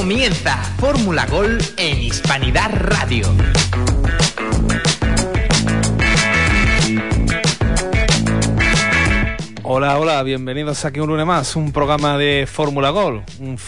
Comienza Fórmula Gol en Hispanidad Radio. Hola, hola, bienvenidos aquí un lunes más, un programa de Fórmula Gol,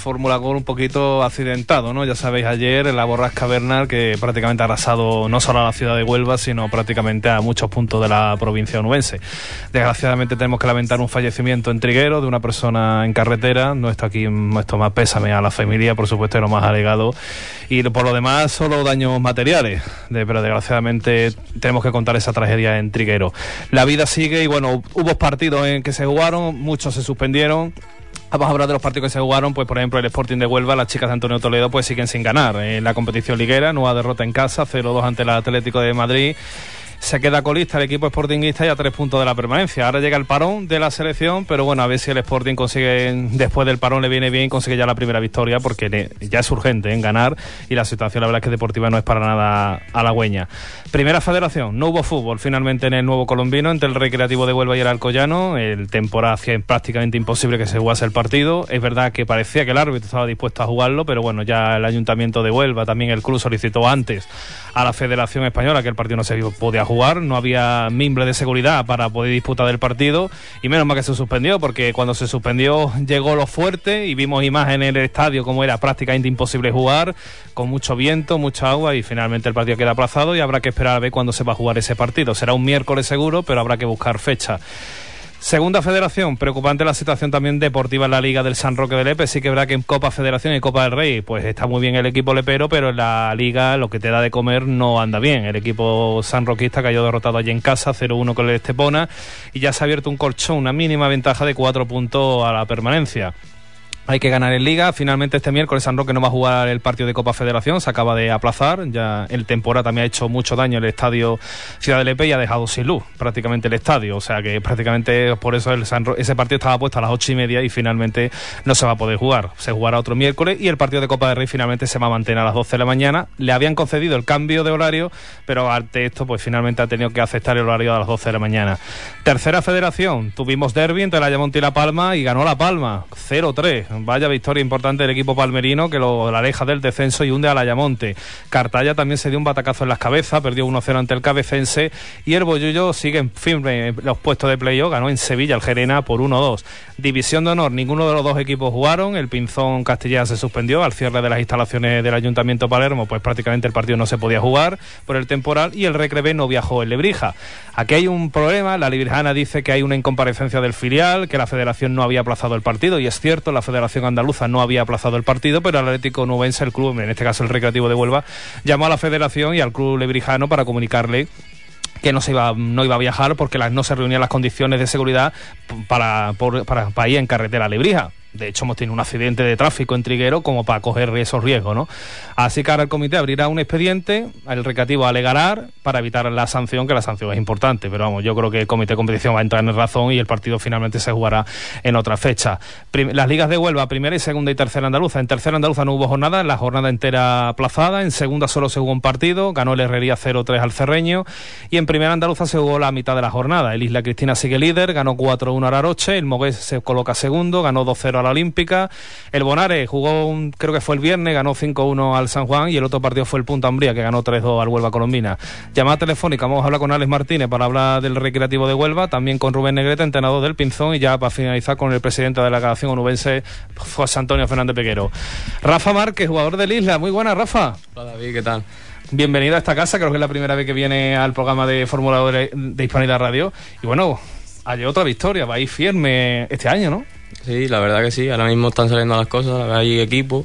un poquito accidentado, ¿no? Ya sabéis, ayer en la borrasca Bernard, que prácticamente ha arrasado no solo a la ciudad de Huelva, sino prácticamente a muchos puntos de la provincia onubense. Desgraciadamente tenemos que lamentar un fallecimiento en Triguero de una persona en carretera. Nuestro más pésame a la familia, por supuesto, y lo más alegado. Y por lo demás, solo daños materiales, pero desgraciadamente tenemos que contar esa tragedia en Triguero. La vida sigue y bueno, hubo partidos en que se jugaron, muchos se suspendieron. Vamos a hablar de los partidos que se jugaron, pues por ejemplo el Sporting de Huelva, las chicas de Antonio Toledo pues siguen sin ganar en la competición liguera, nueva derrota en casa, 0-2 ante el Atlético de Madrid. Se queda colista el equipo sportinguista y a 3 puntos de la permanencia. Ahora llega el parón de la selección, pero bueno, a ver si el Sporting consigue, después del parón le viene bien y consigue ya la primera victoria, porque ya es urgente en ganar y la situación, la verdad es que deportiva no es para nada halagüeña. Primera Federación, no hubo fútbol finalmente en el Nuevo Colombino, entre el Recreativo de Huelva y el Alcoyano. El temporada hacía prácticamente imposible que se jugase el partido. Es verdad que parecía que el árbitro estaba dispuesto a jugarlo, pero bueno, ya el Ayuntamiento de Huelva, también el club solicitó antes a la Federación Española que el partido no se podía jugar, no había mimbre de seguridad para poder disputar el partido y menos mal que se suspendió, porque cuando se suspendió llegó lo fuerte y vimos imágenes en el estadio como era prácticamente imposible jugar, con mucho viento, mucha agua, y finalmente el partido queda aplazado y habrá que esperar a ver cuándo se va a jugar ese partido. Será un miércoles seguro, pero habrá que buscar fecha. Segunda Federación, preocupante la situación también deportiva en la Liga del San Roque de Lepe. Sí que es verdad que en Copa Federación y Copa del Rey pues está muy bien el equipo lepero, pero en la Liga lo que te da de comer no anda bien. El equipo sanroquista cayó derrotado allí en casa, 0-1 con el Estepona, y ya se ha abierto un colchón, una mínima ventaja de 4 puntos a la permanencia. Hay que ganar en Liga. Finalmente este miércoles San Roque no va a jugar el partido de Copa Federación, se acaba de aplazar. Ya el temporada también ha hecho mucho daño el estadio Ciudad de Lepe y ha dejado sin luz prácticamente el estadio. O sea que prácticamente por eso ese partido estaba puesto a las 8:30 y finalmente no se va a poder jugar. Se jugará otro miércoles y el partido de Copa del Rey finalmente se va a mantener a las 12 de la mañana. Le habían concedido el cambio de horario, pero ante esto pues finalmente ha tenido que aceptar el horario a las 12 de la mañana. Tercera Federación, tuvimos derbi entre la Ayamonte y La Palma y ganó La Palma, 0-3. Vaya victoria importante del equipo palmerino que lo aleja del descenso y hunde al Ayamonte. Cartaya también se dio un batacazo en las cabezas, perdió 1-0 ante el Cabecense, y el Bollullo sigue firme en los puestos de playoff, ganó en Sevilla el Gerena por 1-2. División de honor, ninguno de los dos equipos jugaron, el Pinzón Castilla se suspendió al cierre de las instalaciones del Ayuntamiento Palermo, pues prácticamente el partido no se podía jugar por el temporal, y el Recre B no viajó en Lebrija. Aquí hay un problema, la Librijana dice que hay una incomparecencia del filial, que la Federación no había aplazado el partido, y es cierto, la Federación Andaluza no había aplazado el partido, pero el Atlético Onubense, el club, en este caso el Recreativo de Huelva, llamó a la Federación y al club lebrijano para comunicarle que no iba a viajar porque no se reunían las condiciones de seguridad para ir en carretera a Lebrija. De hecho, hemos tenido un accidente de tráfico en Triguero como para coger esos riesgos, ¿no? Así que ahora el comité abrirá un expediente, el Recreativo alegará para evitar la sanción, que la sanción es importante, pero vamos, yo creo que el comité de competición va a entrar en razón y el partido finalmente se jugará en otra fecha. Las ligas de Huelva, primera y segunda y tercera andaluza. En tercera andaluza no hubo jornada, la jornada entera aplazada. En segunda solo se jugó un partido, ganó el Herrería 0-3 al Cerreño, y en primera andaluza se jugó la mitad de la jornada. El Isla Cristina sigue líder, ganó 4-1 al Aroche, el Mogués se coloca segundo, ganó 2-0 a la Olímpica. El Bonares jugó creo que fue el viernes, ganó 5-1 al San Juan, y el otro partido fue el Punta Umbría, que ganó 3-2 al Huelva Colombina. Llamada telefónica, vamos a hablar con Alex Martínez para hablar del Recreativo de Huelva, también con Rubén Negrete, entrenador del Pinzón, y ya para finalizar con el presidente de la delegación onubense, José Antonio Fernández Pequero. Rafa Márquez, jugador del Isla. Muy buenas, Rafa. Hola, David, ¿qué tal? Bienvenido a esta casa, creo que es la primera vez que viene al programa de Fórmula de Hispanidad Radio. Y bueno, hay otra victoria, va a ir firme este año, ¿no? Sí, la verdad que sí, ahora mismo están saliendo las cosas, hay equipo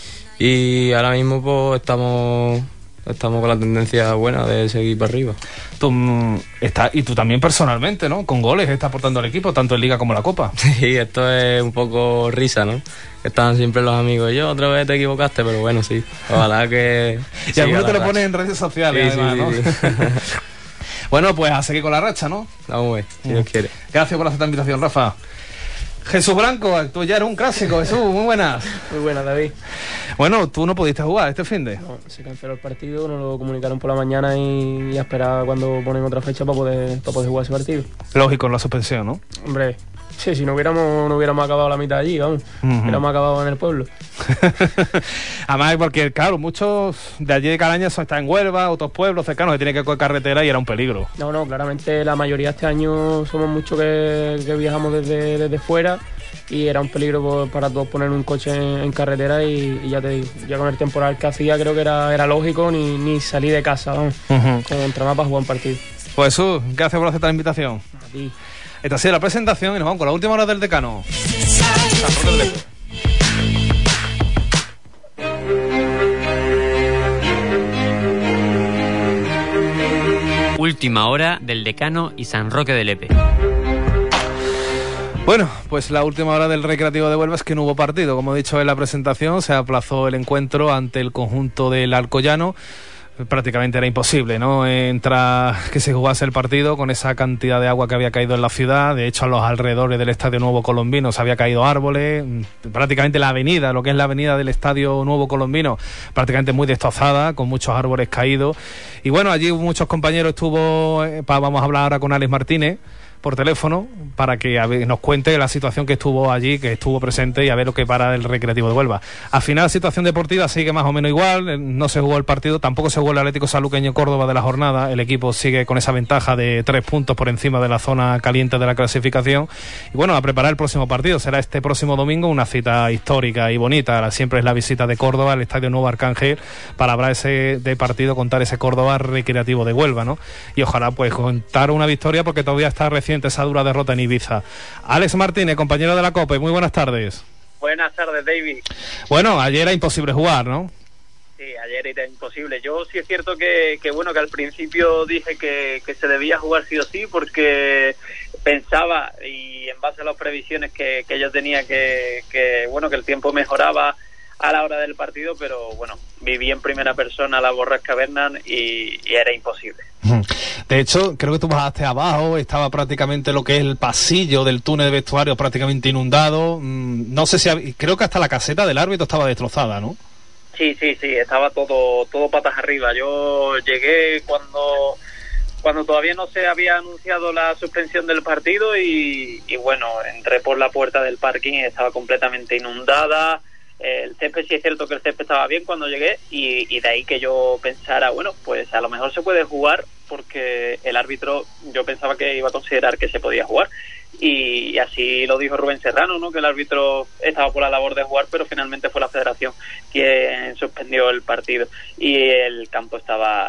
y ahora mismo pues estamos con la tendencia buena de seguir para arriba. Y tú también personalmente, ¿no? Con goles estás aportando al equipo, tanto en Liga como en la Copa. Sí, esto es un poco risa, ¿no? Están siempre los amigos, yo otra vez te equivocaste, pero bueno, sí, ojalá que... Y algunos te lo ponen en redes sociales, sí, además, sí, ¿no? Sí. Bueno, pues a seguir con la racha, ¿no? Vamos a ver, si Dios quiere. Gracias por esta invitación, Rafa. Jesús Blanco, tú ya eres un clásico. Jesús, muy buenas. Muy buenas, David. Bueno, tú no pudiste jugar este finde. No, se canceló el partido, nos lo comunicaron por la mañana y a esperar cuando ponen otra fecha para poder jugar ese partido. Lógico, la suspensión, ¿no? Hombre, Sí, si no hubiéramos acabado la mitad allí, vamos. Hubiéramos acabado en el pueblo. Además, porque, claro, muchos de allí de Calaña están en Huelva, otros pueblos cercanos que tienen que coger carretera y era un peligro. No, claramente la mayoría este año somos muchos que viajamos desde fuera y era un peligro para todos poner un coche en carretera y ya te digo, ya con el temporal que hacía creo que era lógico ni salir de casa, vamos. Contra más para jugar un partido. Pues Jesús, gracias por aceptar la invitación. A ti. Esta ha sido la presentación y nos vamos con la última hora del decano. Última hora del Decano y San Roque de Lepe. Bueno, pues la última hora del Recreativo de Huelva es que no hubo partido. Como he dicho en la presentación, se aplazó el encuentro ante el conjunto del Alcoyano. Prácticamente era imposible, ¿no? Que se jugase el partido con esa cantidad de agua que había caído en la ciudad. De hecho, a los alrededores del Estadio Nuevo Colombino se había caído árboles. Prácticamente la avenida, lo que es la avenida del Estadio Nuevo Colombino, prácticamente muy destrozada, con muchos árboles caídos. Y bueno, allí muchos compañeros vamos a hablar ahora con Alex Martínez por teléfono para que nos cuente la situación que estuvo allí, que estuvo presente y a ver lo que para el Recreativo de Huelva. Al final la situación deportiva sigue más o menos igual, no se jugó el partido, tampoco se jugó el Atlético Sanluqueño Córdoba de la jornada, el equipo sigue con esa ventaja de 3 puntos por encima de la zona caliente de la clasificación y bueno, a preparar el próximo partido, será este próximo domingo, una cita histórica y bonita, siempre es la visita de Córdoba al Estadio Nuevo Arcángel para hablar de partido, contar ese Córdoba Recreativo de Huelva, ¿no? Y ojalá pues contar una victoria porque todavía está reciente esa dura derrota en Ibiza. Alex Martínez, compañero de la COPE, muy buenas tardes. Buenas tardes, David. Bueno, ayer era imposible jugar, ¿no? Sí, ayer era imposible. Yo sí es cierto que al principio dije que se debía jugar sí o sí porque pensaba, y en base a las previsiones que yo tenía, que el tiempo mejoraba a la hora del partido, pero bueno, viví en primera persona la borrasca Bernard y era imposible. De hecho, creo que tú bajaste abajo, estaba prácticamente lo que es el pasillo del túnel de vestuario prácticamente inundado. No sé creo que hasta la caseta del árbitro estaba destrozada, ¿no? Sí, estaba todo patas arriba. Yo llegué cuando todavía no se había anunciado la suspensión del partido y bueno, entré por la puerta del parking y estaba completamente inundada. El césped, sí es cierto que el césped estaba bien cuando llegué y de ahí que yo pensara, bueno, pues a lo mejor se puede jugar porque el árbitro yo pensaba que iba a considerar que se podía jugar y así lo dijo Rubén Serrano, ¿no? Que el árbitro estaba por la labor de jugar, pero finalmente fue la federación quien suspendió el partido y el campo estaba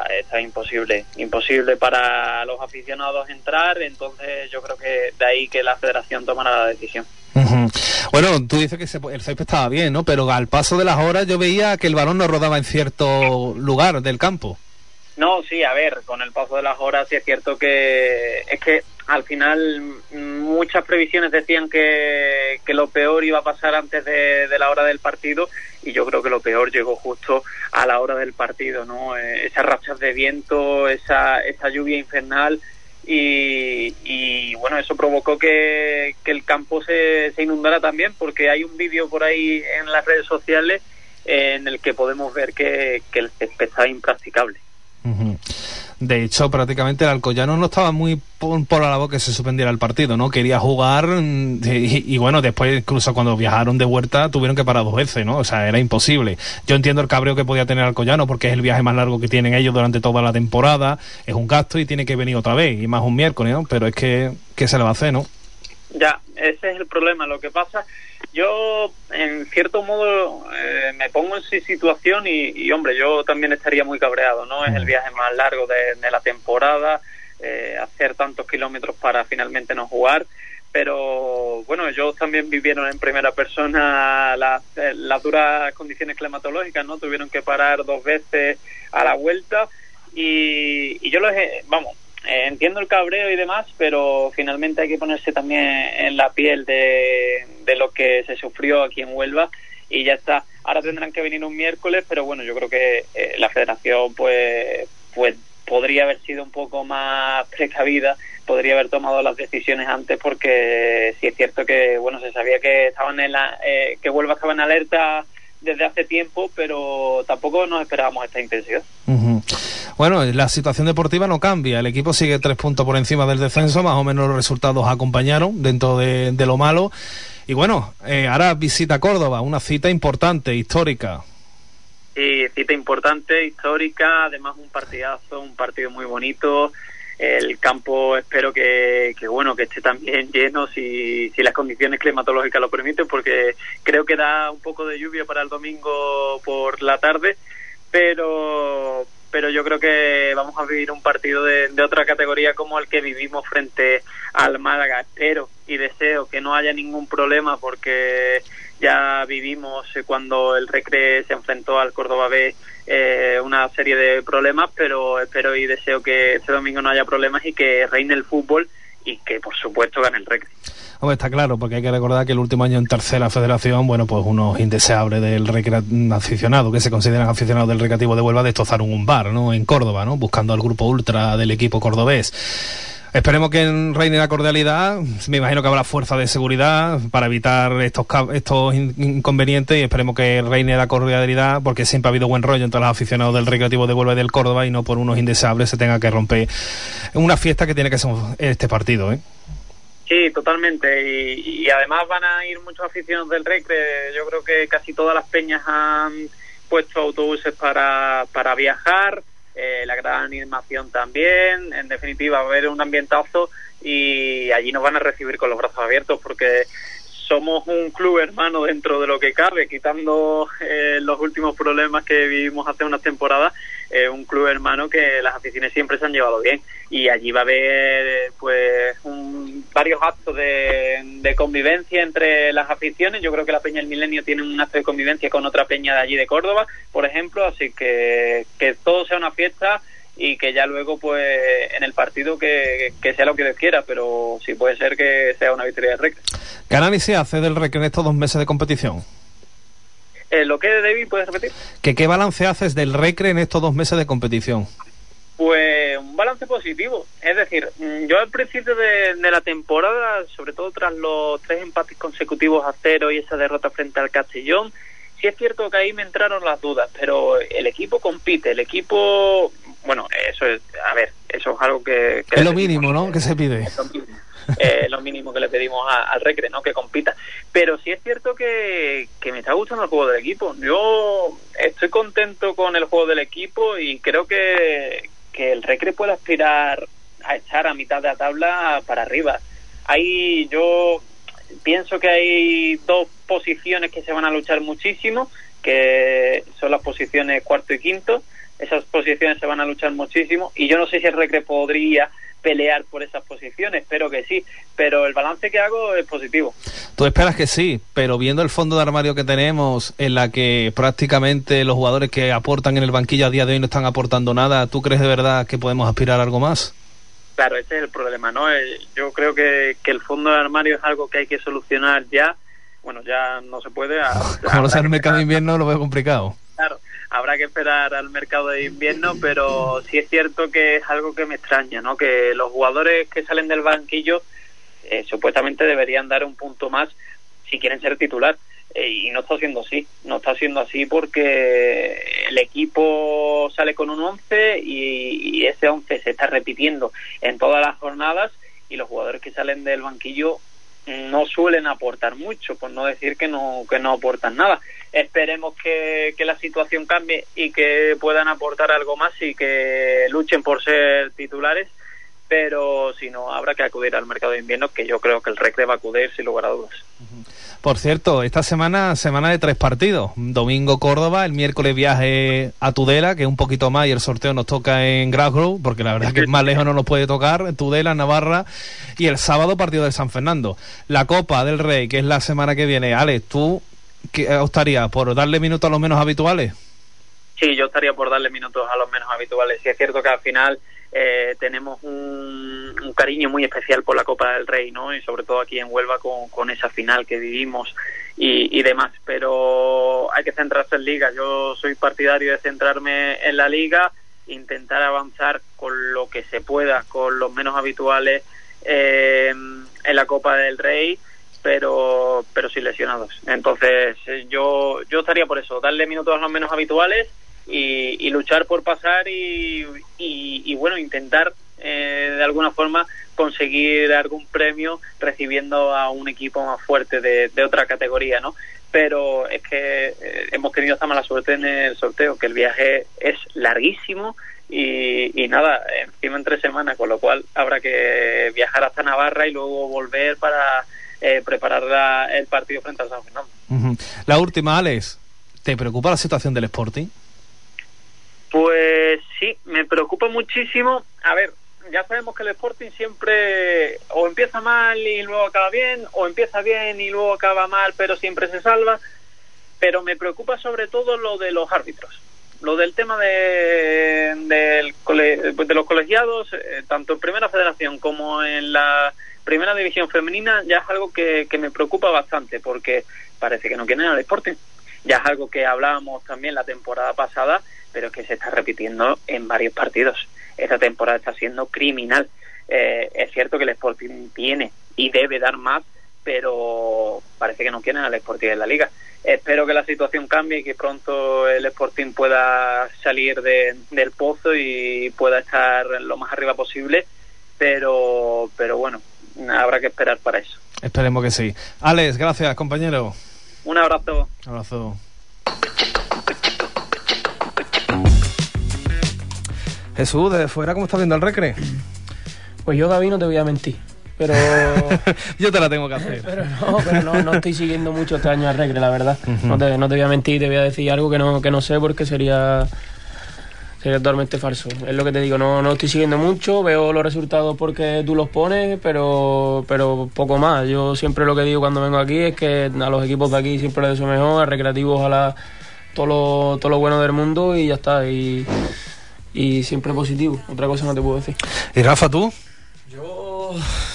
imposible para los aficionados entrar, entonces yo creo que de ahí que la federación tomara la decisión. Bueno, tú dices que el césped estaba bien, ¿no? Pero al paso de las horas yo veía que el balón no rodaba en cierto lugar del campo. No, sí, a ver, con el paso de las horas sí es cierto que es que al final muchas previsiones decían que lo peor iba a pasar antes de la hora del partido y yo creo que lo peor llegó justo a la hora del partido, ¿no? Esas rachas de viento, esa lluvia infernal y bueno, eso provocó que el campo se inundara también porque hay un vídeo por ahí en las redes sociales en el que podemos ver que el césped está impracticable. De hecho, prácticamente el Alcoyano no estaba muy por la labor que se suspendiera el partido, ¿no? Quería jugar y bueno, después incluso cuando viajaron de vuelta tuvieron que parar 2 veces, ¿no? O sea, era imposible. Yo entiendo el cabreo que podía tener Alcoyano porque es el viaje más largo que tienen ellos durante toda la temporada, es un gasto y tiene que venir otra vez, y más un miércoles, ¿no? Pero es que, ¿qué se le va a hacer, no? Ya, ese es el problema. Lo que pasa, yo en cierto modo me pongo en su situación y hombre, yo también estaría muy cabreado, ¿no? Es el viaje más largo de la temporada, hacer tantos kilómetros para finalmente no jugar, pero bueno, ellos también vivieron en primera persona las duras condiciones climatológicas, ¿no? Tuvieron que parar 2 veces a la vuelta y yo entiendo el cabreo y demás, pero finalmente hay que ponerse también en la piel de lo que se sufrió aquí en Huelva y ya está. Ahora tendrán que venir un miércoles, pero bueno, yo creo que la federación pues podría haber sido un poco más precavida, podría haber tomado las decisiones antes porque sí es cierto que bueno, se sabía que que Huelva estaba en alerta desde hace tiempo, pero tampoco nos esperábamos esta intensidad. Bueno, la situación deportiva no cambia, el equipo sigue 3 puntos por encima del descenso, más o menos los resultados acompañaron dentro de lo malo. Y bueno, ahora visita Córdoba, una cita importante, histórica. Sí, cita importante, histórica, además un partidazo, un partido muy bonito. El campo espero que esté también lleno si las condiciones climatológicas lo permiten, porque creo que da un poco de lluvia para el domingo por la tarde, pero yo creo que vamos a vivir un partido de otra categoría como el que vivimos frente al Málaga. Espero y deseo que no haya ningún problema, porque ya vivimos cuando el Recre se enfrentó al Córdoba B una serie de problemas, pero espero y deseo que este domingo no haya problemas y que reine el fútbol y que por supuesto gane el Recre. Hombre, está claro, porque hay que recordar que el último año en tercera federación, bueno, pues unos indeseables del aficionado, que se consideran aficionados del Recreativo de Huelva, destrozaron un bar, ¿no?, en Córdoba, ¿no?, buscando al grupo ultra del equipo cordobés. Esperemos que reine la cordialidad. Me imagino que habrá fuerza de seguridad para evitar estos inconvenientes, y esperemos que reine la cordialidad, porque siempre ha habido buen rollo entre los aficionados del Recreativo de Huelva y del Córdoba, y no por unos indeseables se tenga que romper una fiesta que tiene que ser este partido, ¿eh? Sí, totalmente, y además van a ir muchos aficionados del Recre. Yo creo que casi todas las peñas han puesto autobuses para viajar. La gran animación también. En definitiva, va a haber un ambientazo y allí nos van a recibir con los brazos abiertos, porque somos un club hermano dentro de lo que cabe, quitando los últimos problemas que vivimos hace unas temporadas. Un club hermano que las aficiones siempre se han llevado bien, y allí va a haber pues varios actos de convivencia entre las aficiones. Yo creo que la Peña del Milenio tiene un acto de convivencia con otra peña de allí de Córdoba, por ejemplo, así que todo sea una fiesta, y que ya luego pues en el partido que sea lo que Dios quiera, pero sí puede ser que sea una victoria del Recre. ¿Qué análisis hace del Recre en estos 2 meses de competición? ¿Lo que, David, puedes repetir? ¿Qué balance haces del Recre en estos 2 meses de competición? Pues un balance positivo. Es decir, yo al principio de la temporada, sobre todo tras los 3 empates consecutivos a 0 y esa derrota frente al Castellón, sí es cierto que ahí me entraron las dudas, pero el equipo compite, el equipo... Bueno, eso es algo que es lo mínimo, ¿no?, que se pide. Lo mínimo que le pedimos al Recre, ¿no?, que compita. Pero sí es cierto que me está gustando el juego del equipo. Yo estoy contento con el juego del equipo y creo que el Recre puede aspirar a estar a mitad de la tabla para arriba. Yo pienso que hay 2 posiciones que se van a luchar muchísimo, que son las posiciones 4º y 5º. Esas posiciones se van a luchar muchísimo, y yo no sé si el Recre podría pelear por esas posiciones, espero que sí, pero el balance que hago es positivo. Tú esperas que sí, pero viendo el fondo de armario que tenemos, en la que prácticamente los jugadores que aportan en el banquillo a día de hoy no están aportando nada, ¿tú crees de verdad que podemos aspirar a algo más? Claro, ese es el problema, ¿no? Yo creo que el fondo de armario es algo que hay que solucionar ya. Bueno, ya no se puede. Como no sea el mercado de invierno, lo veo complicado. Claro, habrá que esperar al mercado de invierno, pero sí es cierto que es algo que me extraña, ¿no? Que los jugadores que salen del banquillo supuestamente deberían dar un punto más si quieren ser titular, y no está siendo así porque el equipo sale con un 11 y ese 11 se está repitiendo en todas las jornadas, y los jugadores que salen del banquillo no suelen aportar mucho, por no decir que no aportan nada. Esperemos que la situación cambie y que puedan aportar algo más y que luchen por ser titulares, pero si no, habrá que acudir al mercado de invierno, que yo creo que el Recre va a acudir sin lugar a dudas. Por cierto, esta semana de 3 partidos. Domingo Córdoba, el miércoles viaje a Tudela, que es un poquito más, y el sorteo nos toca en Glasgow, porque la verdad es que más lejos no nos puede tocar, en Tudela, Navarra, y el sábado partido de San Fernando. La Copa del Rey, que es la semana que viene. Alex, ¿tú qué optarías por darle minutos a los menos habituales? Sí, yo estaría por darle minutos a los menos habituales. Sí, es cierto que al final tenemos un cariño muy especial por la Copa del Rey, ¿no? Y sobre todo aquí en Huelva con esa final que vivimos y demás, pero hay que centrarse en Liga. Yo soy partidario de centrarme en la Liga, intentar avanzar con lo que se pueda, con los menos habituales en la Copa del Rey, pero sin lesionados. Entonces yo estaría por eso, darle minutos a los menos habituales y luchar por pasar y bueno, intentar de alguna forma conseguir algún premio recibiendo a un equipo más fuerte de otra categoría, ¿no? Pero es que hemos tenido esta mala suerte en el sorteo, que el viaje es larguísimo y nada, encima en 3 semanas, con lo cual habrá que viajar hasta Navarra y luego volver para preparar el partido frente al San Fernando. Uh-huh. La última, Alex, ¿te preocupa la situación del Sporting? Pues sí, me preocupa muchísimo. A ver, ya sabemos que el Sporting siempre o empieza mal y luego acaba bien, o empieza bien y luego acaba mal pero siempre se salva, pero me preocupa sobre todo lo de los árbitros, lo del tema de los colegiados, tanto en Primera Federación como en la Primera División Femenina. Ya es algo que me preocupa bastante, porque parece que no quieren al Sporting. Ya es algo que hablábamos también la temporada pasada, pero que se está repitiendo en varios partidos. Esta temporada está siendo criminal. Es cierto que el Sporting tiene y debe dar más, pero parece que no quieren al Sporting en la Liga. Espero que la situación cambie y que pronto el Sporting pueda salir del pozo y pueda estar lo más arriba posible, pero bueno, habrá que esperar para eso. Esperemos que sí. Alex, gracias, compañero. Un abrazo. Un abrazo. Jesús, desde fuera, ¿cómo estás viendo el Recre? Pues yo, David, no te voy a mentir, pero... yo te la tengo que hacer. Pero no estoy siguiendo mucho este año al Recre, la verdad. Uh-huh. No te voy a mentir, te voy a decir algo que no sé, porque sería totalmente falso. Es lo que te digo, no estoy siguiendo mucho, veo los resultados porque tú los pones, pero poco más. Yo siempre lo que digo cuando vengo aquí es que a los equipos de aquí siempre les deseo mejor, al Recreativo ojalá todo lo bueno del mundo y ya está. Y siempre positivo, otra cosa no te puedo decir. ¿Y Rafa, tú? Yo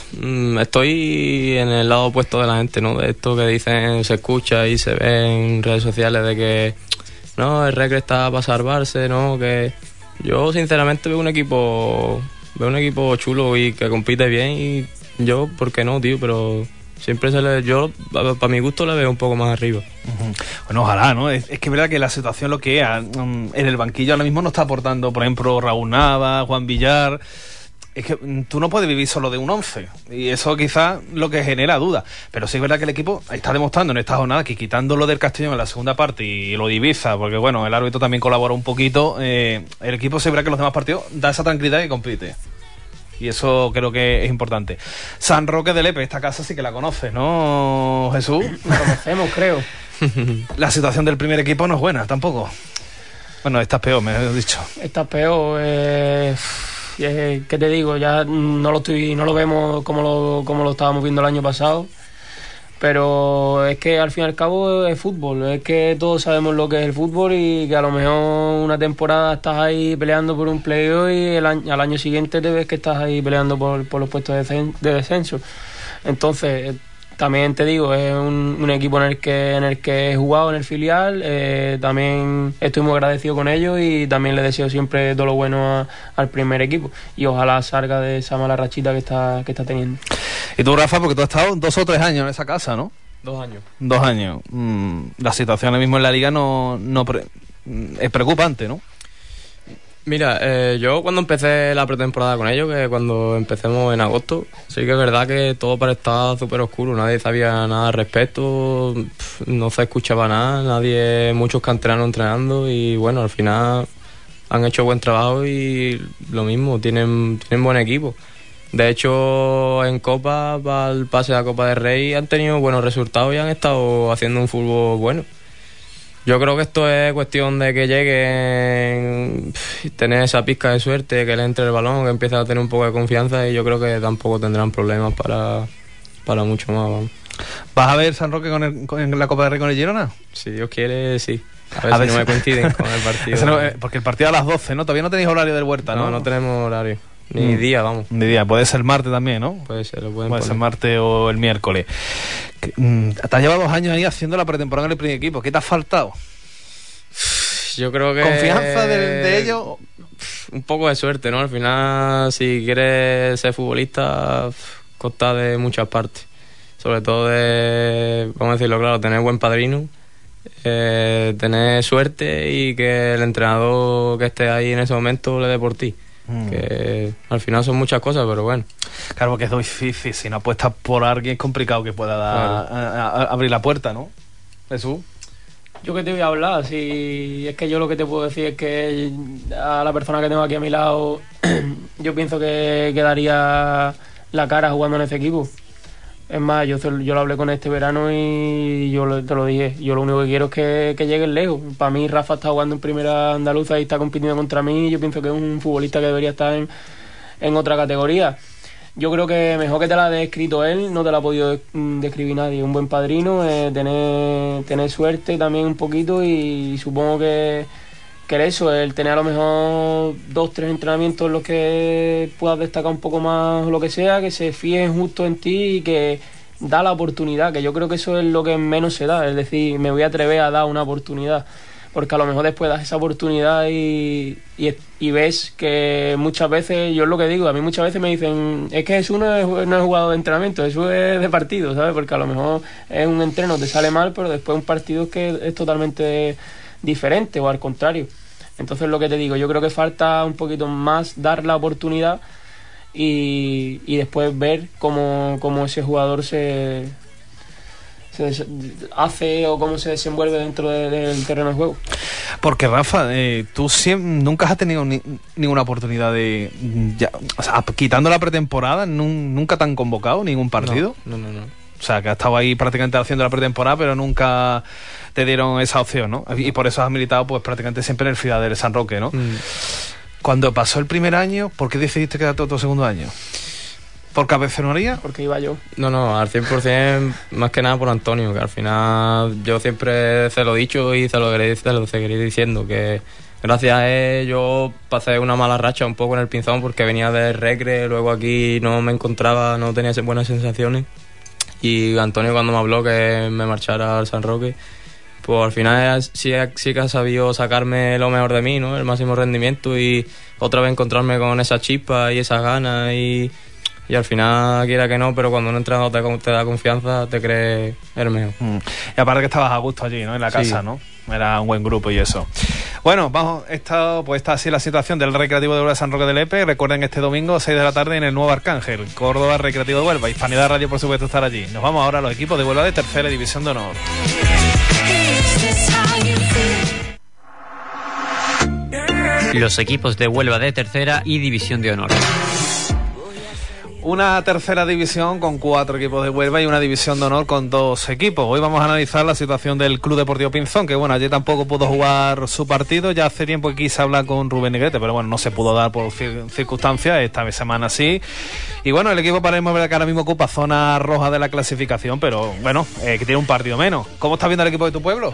estoy en el lado opuesto de la gente, ¿no? De esto que dicen, se escucha y se ve en redes sociales de que no, el Recre está para salvarse, ¿no? Que yo sinceramente veo un equipo chulo y que compite bien, y yo, ¿por qué no, tío? Pero siempre yo, para mi gusto, la veo un poco más arriba. Uh-huh. Bueno, ojalá, ¿no? Es que es verdad que la situación, lo que es, en el banquillo ahora mismo no está aportando, por ejemplo, Raúl Nava, Juan Villar. Es que tú no puedes vivir solo de un 11, y eso quizás lo que genera duda. Pero sí es verdad que el equipo está demostrando en esta jornada que, quitándolo del Castellón en la segunda parte y lo de Ibiza, porque bueno, el árbitro también colabora un poquito, el equipo sí es verdad que en los demás partidos da esa tranquilidad y compite. Y eso creo que es importante. San Roque de Lepe, esta casa sí que la conoces, ¿no, Jesús? La conocemos, creo. La situación del primer equipo no es buena, tampoco. Bueno, esta es peor, me has dicho. Esta es peor, ¿qué te digo? Ya no lo vemos como lo estábamos viendo el año pasado. Pero es que al fin y al cabo es fútbol, es que todos sabemos lo que es el fútbol, y que a lo mejor una temporada estás ahí peleando por un playoff y al año siguiente te ves que estás ahí peleando por los puestos de descenso. Entonces, también te digo, es un equipo en el que he jugado en el filial, también estoy muy agradecido con ellos y también le deseo siempre todo lo bueno al primer equipo, y ojalá salga de esa mala rachita que está teniendo. Y tú, Rafa, porque tú has estado 2 o 3 años en esa casa, ¿no? 2 años. 2 años. La situación ahora mismo en la liga es preocupante, ¿no? Mira, yo cuando empecé la pretemporada con ellos, que cuando empecemos en agosto, sí que es verdad que todo parecía súper oscuro, nadie sabía nada al respecto, no se escuchaba nada, muchos canteranos entrenando, y bueno, al final han hecho buen trabajo y lo mismo, tienen buen equipo. De hecho, en Copa, para el pase a Copa del Rey, han tenido buenos resultados y han estado haciendo un fútbol bueno. Yo creo que esto es cuestión de que lleguen, tener esa pizca de suerte, que le entre el balón, que empiece a tener un poco de confianza, y yo creo que tampoco tendrán problemas para mucho más. Vamos. ¿Vas a ver San Roque con la Copa del Rey con el Girona? Si Dios quiere, sí. A ver si no me coinciden con el partido. Porque el partido a las 12, ¿no? Todavía no tenéis horario del Huerta, ¿no? No tenemos horario. Ni día, vamos. Ni día, puede ser martes también, ¿no? Puede ser, puede ser martes o el miércoles. Te has llevado 2 años ahí haciendo la pretemporada en el primer equipo. ¿Qué te ha faltado? Yo creo que... ¿Confianza de ellos? Un poco de suerte, ¿no? Al final, si quieres ser futbolista, consta de muchas partes. Sobre todo de, vamos a decirlo claro, tener buen padrino tener suerte y que el entrenador que esté ahí en ese momento le dé por ti. Que al final son muchas cosas, pero bueno. Claro, porque es difícil. Si no apuestas por alguien es complicado que pueda abrir la puerta, ¿no? Jesús. Yo que te voy a hablar, si es que yo lo que te puedo decir es que a la persona que tengo aquí a mi lado yo pienso que daría la cara jugando en ese equipo. Es más, yo lo hablé con este verano y te lo dije. Yo lo único que quiero es que lleguen lejos. Para mí, Rafa está jugando en primera andaluza y está compitiendo contra mí. Y yo pienso que es un futbolista que debería estar en otra categoría. Yo creo que mejor que te la ha descrito él, no te la ha podido describir nadie. Un buen padrino, tener suerte también un poquito y supongo que eso, el tener a lo mejor 2-3 entrenamientos en los que puedas destacar un poco más lo que sea, que se fíen justo en ti y que da la oportunidad, que yo creo que eso es lo que menos se da, es decir, me voy a atrever a dar una oportunidad, porque a lo mejor después das esa oportunidad y ves que muchas veces, yo es lo que digo, a mí muchas veces me dicen, es que Jesús no es jugador de entrenamiento, Jesús es de partido, ¿sabes? Porque a lo mejor es un entreno, te sale mal, pero después un partido que es totalmente diferente o al contrario. Entonces lo que te digo, yo creo que falta un poquito más dar la oportunidad y después ver cómo ese jugador se hace o cómo se desenvuelve dentro del terreno de juego. Porque Rafa, tú nunca has tenido ninguna oportunidad o sea, quitando la pretemporada, nunca te han convocado ningún partido. No. O sea, que has estado ahí prácticamente haciendo la pretemporada, pero nunca te dieron esa opción, ¿no? Y por eso has militado pues prácticamente siempre en el Ciudad del San Roque, ¿no? Cuando pasó el primer año, ¿por qué decidiste quedarte otro segundo año? ¿Por cabezonería? Porque iba yo. No, al 100% más que nada por Antonio, que al final yo siempre se lo he dicho y se lo seguiré diciendo, que gracias a él yo pasé una mala racha un poco en el Pinzón porque venía de Recre, luego aquí no me encontraba, no tenía buenas sensaciones. Y Antonio cuando me habló que me marchara al San Roque, pues al final sí que ha sabido sacarme lo mejor de mí, ¿no? El máximo rendimiento y otra vez encontrarme con esa chispa y esas ganas y al final, quiera que no, pero cuando un entrenador te da confianza, te crees el mejor. Y aparte que estabas a gusto allí, ¿no? En la casa, sí. ¿No? Era un buen grupo y eso. Bueno, está así la situación del Recreativo de Huelva San Roque de Lepe. Recuerden este domingo 6 de la tarde en el Nuevo Arcángel, Córdoba Recreativo de Huelva. Hispanidad Radio, por supuesto, estar allí. Nos vamos ahora a los equipos de Huelva de Tercera División de Honor. Los equipos de Huelva de Tercera y División de Honor. Una tercera división con 4 equipos de Huelva y una división de honor con 2 equipos. Hoy vamos a analizar la situación del Club Deportivo Pinzón, que bueno, ayer tampoco pudo jugar su partido. Ya hace tiempo que quise hablar con Rubén Negrete, pero bueno, no se pudo dar por circunstancias. Esta semana sí. Y bueno, el equipo Palermo que ahora mismo ocupa zona roja de la clasificación, pero bueno, que tiene un partido menos. ¿Cómo estás viendo el equipo de tu pueblo?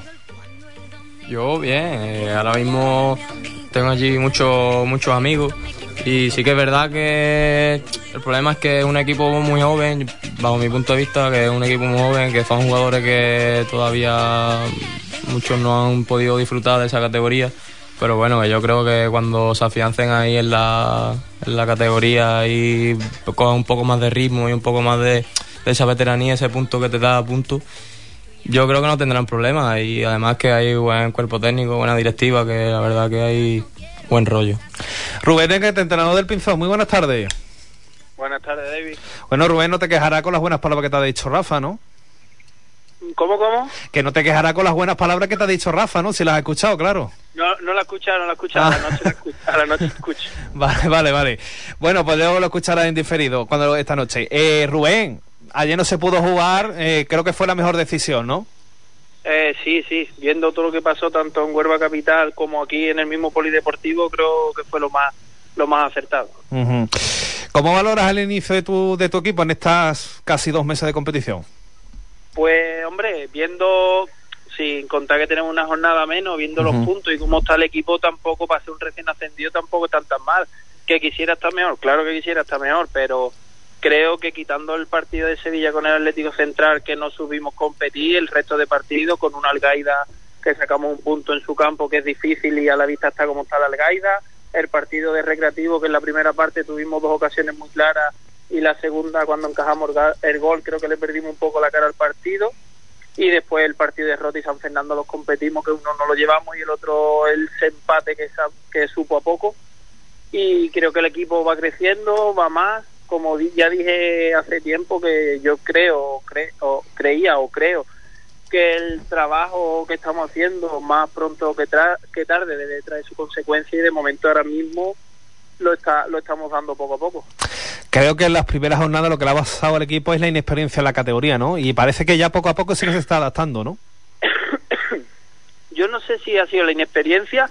Yo bien, ahora mismo tengo allí muchos amigos. Y sí que es verdad que el problema es que es un equipo muy joven, bajo mi punto de vista, que es un equipo muy joven, que son jugadores que todavía muchos no han podido disfrutar de esa categoría. Pero bueno, yo creo que cuando se afiancen ahí en la categoría y cojan un poco más de ritmo y un poco más de esa veteranía, ese punto que te da punto, yo creo que no tendrán problemas. Y además que hay buen cuerpo técnico, buena directiva, que la verdad que hay buen rollo. Rubén Negrete, entrenador del Pinzón, muy buenas tardes. Buenas tardes, David. Bueno, Rubén, no te quejará con las buenas palabras que te ha dicho Rafa, ¿no? ¿Cómo? Que no te quejará con las buenas palabras que te ha dicho Rafa, ¿no? Si las has escuchado, claro. No la he escuchado, a la noche la escucho. Vale. Bueno, pues luego lo escucharás en diferido esta noche. Rubén, ayer no se pudo jugar, creo que fue la mejor decisión, ¿no? Sí, viendo todo lo que pasó tanto en Huelva Capital como aquí en el mismo polideportivo, creo que fue lo más acertado. Uh-huh. ¿Cómo valoras el inicio de tu equipo en estas casi 2 meses de competición? Pues hombre, viendo, sin contar que tenemos una jornada menos, viendo los puntos y cómo está el equipo, tampoco para ser un recién ascendido tampoco están tan mal. Que quisiera estar mejor, claro que quisiera estar mejor, pero creo que quitando el partido de Sevilla con el Atlético Central, que no supimos competir, el resto de partidos con una Algaida que sacamos un punto en su campo que es difícil y a la vista está como está la Algaida, el partido de Recreativo que en la primera parte tuvimos 2 ocasiones muy claras y la segunda cuando encajamos el gol creo que le perdimos un poco la cara al partido y después el partido de Rota y San Fernando los competimos, que uno no lo llevamos y el otro el empate que supo a poco, y creo que el equipo va creciendo, va más, como ya dije hace tiempo, que yo creo que el trabajo que estamos haciendo más pronto que tarde debe traer su consecuencia, y de momento ahora mismo lo estamos dando poco a poco. Creo que en las primeras jornadas lo que le ha pasado al equipo es la inexperiencia en la categoría, ¿no? Y parece que ya poco a poco sí que se está adaptando, ¿no? Yo no sé si ha sido la inexperiencia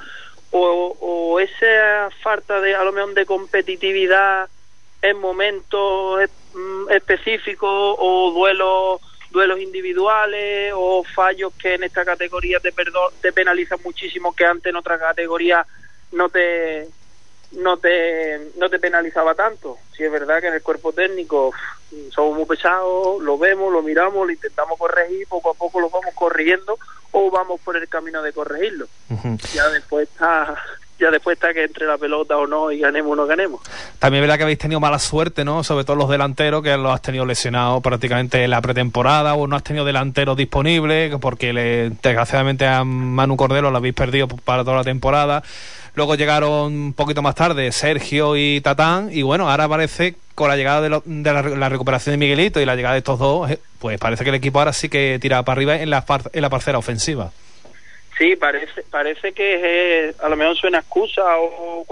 o esa falta de, a lo mejor, de competitividad en momentos específicos, o duelos individuales, o fallos que en esta categoría te penalizan muchísimo, que antes en otra categoría no te penalizaba tanto. Si es verdad que en el cuerpo técnico somos muy pesados, lo vemos, lo miramos, lo intentamos corregir, poco a poco lo vamos corrigiendo, o vamos por el camino de corregirlo. Uh-huh. Ya después está que entre la pelota o no, y ganemos o no ganemos. También es verdad que habéis tenido mala suerte, ¿no? Sobre todo los delanteros, que los has tenido lesionados prácticamente en la pretemporada, o no has tenido delanteros disponibles, porque desgraciadamente a Manu Cordero lo habéis perdido para toda la temporada. Luego llegaron un poquito más tarde Sergio y Tatán, y bueno, ahora parece, con la llegada de la recuperación de Miguelito y la llegada de estos dos, pues parece que el equipo ahora sí que tira para arriba en la parcela ofensiva. Sí, parece que a lo mejor suena excusa o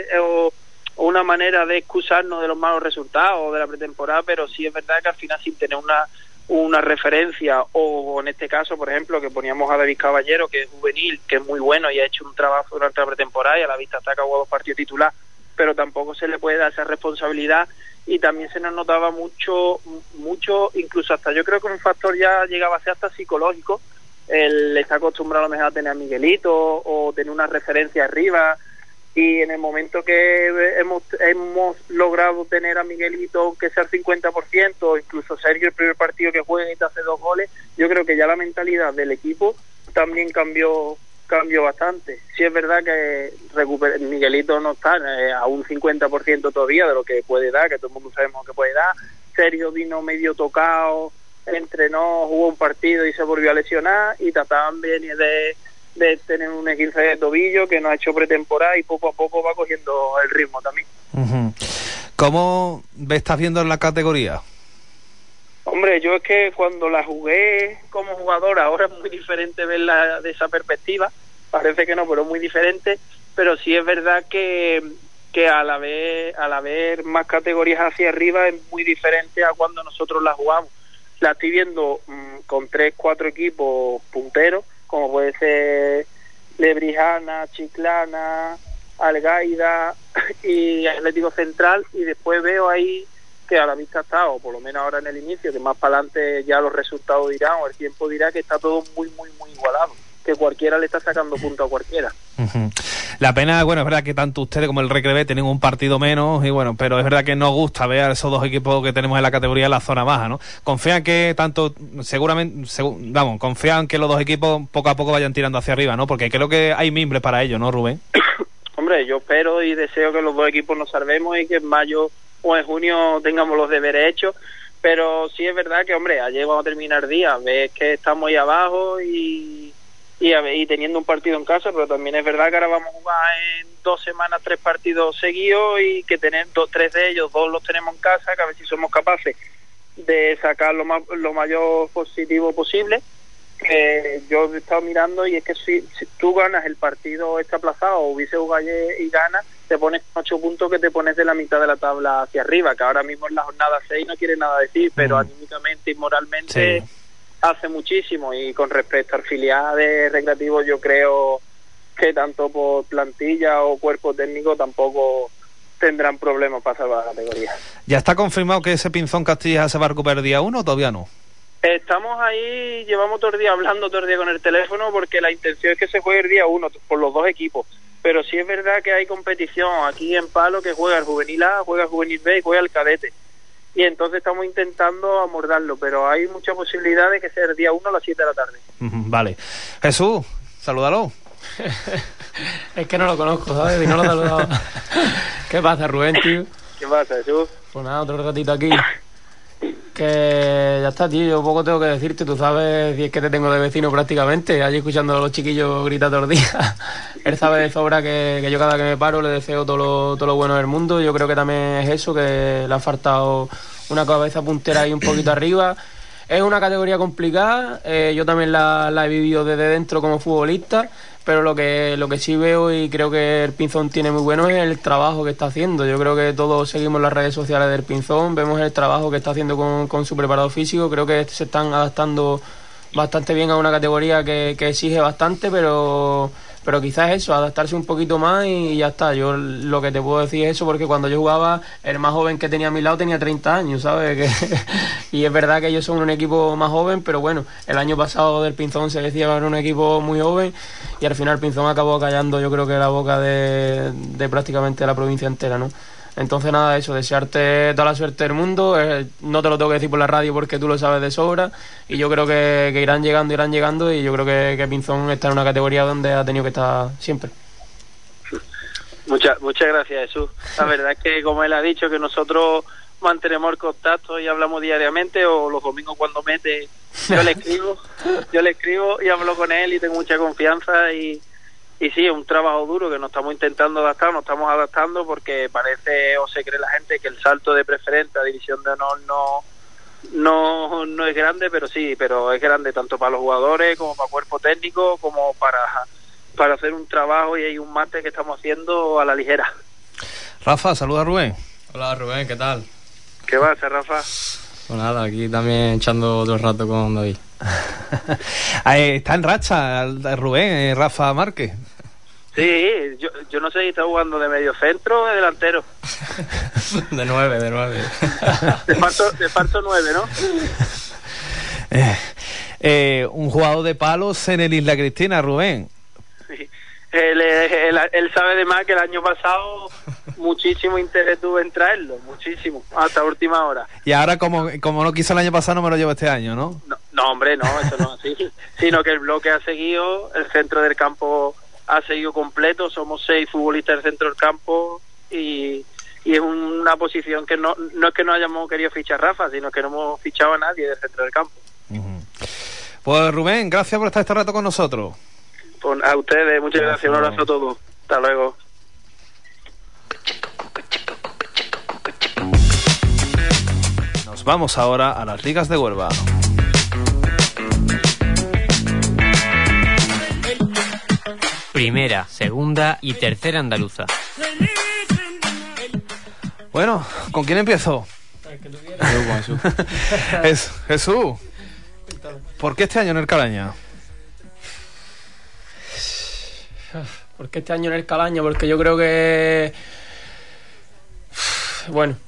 una manera de excusarnos de los malos resultados de la pretemporada, pero sí es verdad que al final, sin tener una referencia, o en este caso, por ejemplo, que poníamos a David Caballero, que es juvenil, que es muy bueno y ha hecho un trabajo durante la pretemporada, y a la vista está que ha jugado 2 partidos titular, pero tampoco se le puede dar esa responsabilidad, y también se nos notaba mucho, incluso hasta yo creo que un factor ya llegaba a ser hasta psicológico. Él está acostumbrado a lo mejor a tener a Miguelito o tener una referencia arriba, y en el momento que hemos logrado tener a Miguelito, que sea el 50%, incluso Sergio el primer partido que juega y te hace 2 goles, yo creo que ya la mentalidad del equipo también cambió bastante. Sí es verdad que Miguelito no está a un 50% todavía de lo que puede dar, que todo el mundo sabemos que puede dar. Sergio vino medio tocado, entrenó, jugó un partido y se volvió a lesionar, y Tatán viene de tener un esguince de tobillo que no ha hecho pretemporada, y poco a poco va cogiendo el ritmo también. Uh-huh. ¿Cómo estás viendo en la categoría? Hombre, yo es que cuando la jugué como jugador, ahora es muy diferente verla de esa perspectiva, parece que no, pero es muy diferente, pero sí es verdad que al haber más categorías hacia arriba es muy diferente a cuando nosotros la jugamos. La estoy viendo con 3-4 equipos punteros, como puede ser Lebrijana, Chiclana, Algaida y Atlético Central, y después veo ahí que a la vista está, o por lo menos ahora en el inicio, que más para adelante ya los resultados dirán, o el tiempo dirá, que está todo muy, muy, muy igualado, que cualquiera le está sacando punto a cualquiera. Uh-huh. La pena, bueno, es verdad que tanto ustedes como el Recre B tienen un partido menos, y bueno, pero es verdad que nos gusta ver a esos dos equipos que tenemos en la categoría en la zona baja, ¿no? Confían que confían que los dos equipos poco a poco vayan tirando hacia arriba, ¿no? Porque creo que hay mimbres para ello, ¿no, Rubén? Hombre, yo espero y deseo que los dos equipos nos salvemos y que en mayo o en junio tengamos los deberes hechos, pero sí es verdad que, hombre, ayer vamos a terminar el día, ves que estamos ahí abajo y teniendo un partido en casa, pero también es verdad que ahora vamos a jugar en 2 semanas 3 partidos seguidos, y que tener 3 de ellos, 2 los tenemos en casa, que a ver si somos capaces de sacar lo mayor positivo posible. Que yo he estado mirando, y es que si tú ganas el partido aplazado, o hubiese jugado ayer y ganas, te pones 8 puntos, que te pones de la mitad de la tabla hacia arriba, que ahora mismo en la jornada 6 no quiere nada decir, pero anímicamente y moralmente sí hace muchísimo. Y con respecto al filial de Recreativo, yo creo que tanto por plantilla o cuerpo técnico tampoco tendrán problemas para salvar la categoría. ¿Ya está confirmado que ese Pinzón Castilla se va a recuperar día 1 o todavía no? Estamos ahí, llevamos todo el día hablando con el teléfono, porque la intención es que se juegue el día 1 por los dos equipos, pero sí es verdad que hay competición aquí en Palo, que juega el Juvenil A, juega el Juvenil B y juega el Cadete, y entonces estamos intentando abordarlo, pero hay mucha posibilidad de que sea el día 1 a las 7 de la tarde. Vale. Jesús, salúdalo. Es que no lo conozco, ¿sabes? Y no lo he saludado. ¿Qué pasa, Rubén, tío? ¿Qué pasa, Jesús? Pues nada, otro ratito aquí. Que ya está, tío, yo poco tengo que decirte, tú sabes, si es que te tengo de vecino prácticamente, allí escuchando a los chiquillos gritar todos los días. Él sabe de sobra que yo cada que me paro le deseo todo lo bueno del mundo. Yo creo que también es eso, que le ha faltado una cabeza puntera ahí un poquito arriba. Es una categoría complicada, yo también la he vivido desde dentro como futbolista, pero lo que sí veo y creo que el Pinzón tiene muy bueno es el trabajo que está haciendo. Yo creo que todos seguimos las redes sociales del Pinzón, vemos el trabajo que está haciendo con su preparado físico, creo que se están adaptando bastante bien a una categoría que exige bastante, pero quizás eso, adaptarse un poquito más y ya está. Yo lo que te puedo decir es eso, porque cuando yo jugaba, el más joven que tenía a mi lado tenía 30 años, ¿sabes? Y es verdad que ellos son un equipo más joven, pero bueno, el año pasado del Pinzón se decía que era un equipo muy joven y al final el Pinzón acabó callando, yo creo que la boca de prácticamente la provincia entera, ¿no? Entonces nada, eso, desearte toda la suerte del mundo, no te lo tengo que decir por la radio porque tú lo sabes de sobra y yo creo que irán llegando y yo creo que Pinzón está en una categoría donde ha tenido que estar siempre. Muchas gracias, Jesús. La verdad es que, como él ha dicho, que nosotros mantenemos el contacto y hablamos diariamente, o los domingos cuando mete, yo le escribo y hablo con él y tengo mucha confianza y sí, es un trabajo duro que nos estamos intentando adaptar, nos estamos adaptando porque parece o se cree la gente que el salto de preferente a división de honor no es grande, pero sí, pero es grande tanto para los jugadores como para el cuerpo técnico, como para hacer un trabajo, y hay un máster que estamos haciendo a la ligera. Rafa, saluda a Rubén. Hola Rubén, ¿qué tal? ¿Qué va a hacer, Rafa? Pues nada, aquí también echando otro rato con David. Está en racha Rubén, Rafa Márquez. Sí, yo no sé si está jugando de medio centro o de delantero. De 9. De falso 9, ¿no? Un jugador de palos en el Isla Cristina, Rubén. Sí. Él sabe de más que el año pasado muchísimo interés tuve en traerlo, muchísimo, hasta última hora. Y ahora como no quiso el año pasado, no me lo llevo este año, ¿no? No, hombre, no, eso no es así. Sino que el bloque ha seguido, el centro del campo ha seguido completo, somos 6 futbolistas del centro del campo y es una posición que no es que no hayamos querido fichar Rafa, sino que no hemos fichado a nadie del centro del campo. Uh-huh. Pues Rubén, gracias por estar este rato con nosotros. Pues a ustedes, muchas gracias, un abrazo a todos. Hasta luego. Nos vamos ahora a las ligas de Huelva. Primera, segunda y tercera andaluza. Bueno, ¿con quién empiezo? Jesús. ¿Por qué este año en el Calaña? ¿Por qué este año en el Calaña? Porque yo creo que... Bueno,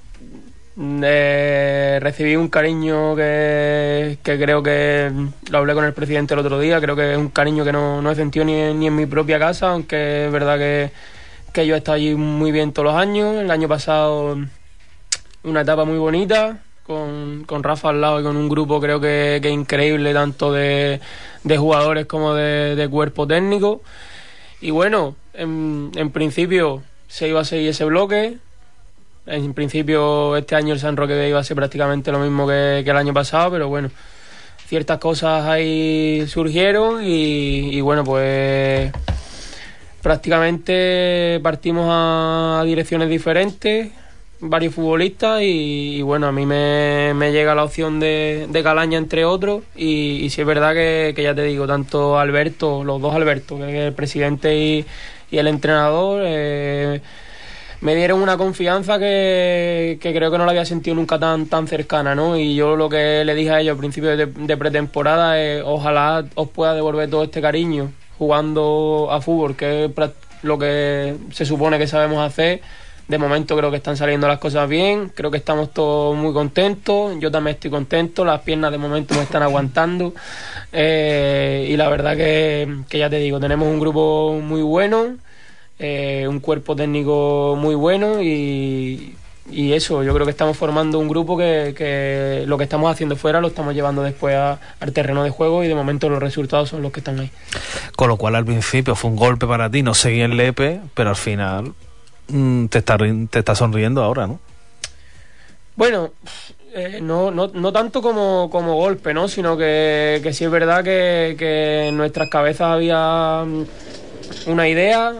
recibí un cariño que creo que lo hablé con el presidente el otro día. Creo que es un cariño que no he sentido ni en mi propia casa, aunque es verdad que yo he estado allí muy bien todos los años. El año pasado una etapa muy bonita con Rafa al lado y con un grupo creo que increíble, tanto de jugadores como de cuerpo técnico. Y bueno, en principio se iba a seguir ese bloque. En principio este año el San Roque B iba a ser prácticamente lo mismo que el año pasado, pero bueno, ciertas cosas ahí surgieron y bueno, pues prácticamente partimos a direcciones diferentes, varios futbolistas y bueno, a mí me llega la opción de Calaña entre otros y sí es verdad que ya te digo, tanto Alberto, los dos Alberto, que es el presidente y el entrenador, me dieron una confianza que creo que no la había sentido nunca tan cercana, ¿no? Y yo lo que le dije a ellos al principio de pretemporada es ojalá os pueda devolver todo este cariño jugando a fútbol, que es lo que se supone que sabemos hacer. De momento creo que están saliendo las cosas bien, creo que estamos todos muy contentos, yo también estoy contento, las piernas de momento me están aguantando y la verdad que ya te digo, tenemos un grupo muy bueno, un cuerpo técnico muy bueno y eso, yo creo que estamos formando un grupo que lo que estamos haciendo fuera lo estamos llevando después al terreno de juego y de momento los resultados son los que están ahí. Con lo cual al principio fue un golpe para ti, no seguí en Lepe, pero al final te está sonriendo ahora, ¿no? Bueno, No tanto como golpe, ¿no? Sino que sí es verdad que en nuestras cabezas había una idea,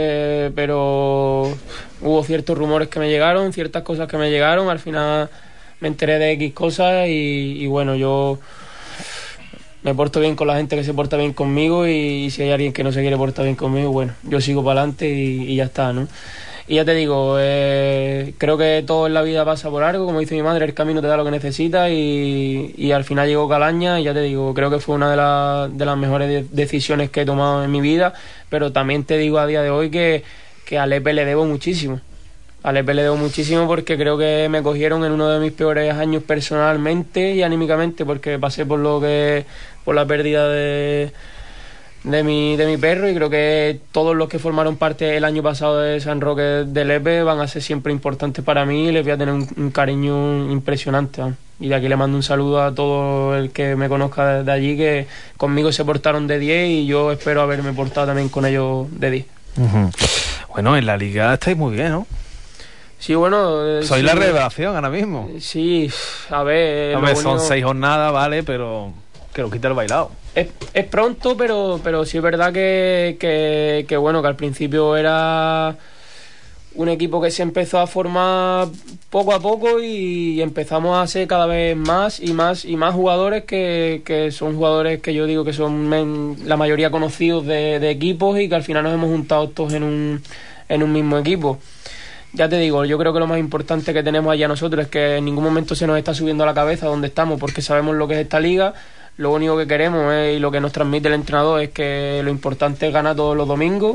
pero hubo ciertos rumores que me llegaron, ciertas cosas que me llegaron, al final me enteré de X cosas y bueno, yo me porto bien con la gente que se porta bien conmigo y si hay alguien que no se quiere portar bien conmigo, bueno, yo sigo para adelante y ya está, ¿no? Y ya te digo, creo que todo en la vida pasa por algo, como dice mi madre, el camino te da lo que necesitas y al final llegó Calaña y ya te digo, creo que fue una de las mejores decisiones que he tomado en mi vida, pero también te digo a día de hoy que a Lepe le debo muchísimo. A Lepe le debo muchísimo porque creo que me cogieron en uno de mis peores años personalmente y anímicamente porque pasé por la pérdida de mi perro y creo que todos los que formaron parte el año pasado de San Roque de Lepe van a ser siempre importantes para mí y les voy a tener un cariño impresionante, ¿no? Y de aquí le mando un saludo a todo el que me conozca desde allí, que conmigo se portaron de 10 y yo espero haberme portado también con ellos de 10. Uh-huh. Bueno, en la liga estáis muy bien, ¿no? Sí, bueno... Soy sí, la revelación ahora mismo. Sí, a ver... Son 6 jornadas, vale, pero que lo quita el bailado. Es pronto, pero sí es verdad que bueno, que al principio era un equipo que se empezó a formar poco a poco y empezamos a ser cada vez más y más jugadores que son jugadores que yo digo que son la mayoría conocidos de equipos y que al final nos hemos juntado todos en un mismo equipo. Ya te digo, yo creo que lo más importante que tenemos allá nosotros es que en ningún momento se nos está subiendo a la cabeza donde estamos porque sabemos lo que es esta liga. Lo único que queremos y lo que nos transmite el entrenador es que lo importante es ganar todos los domingos.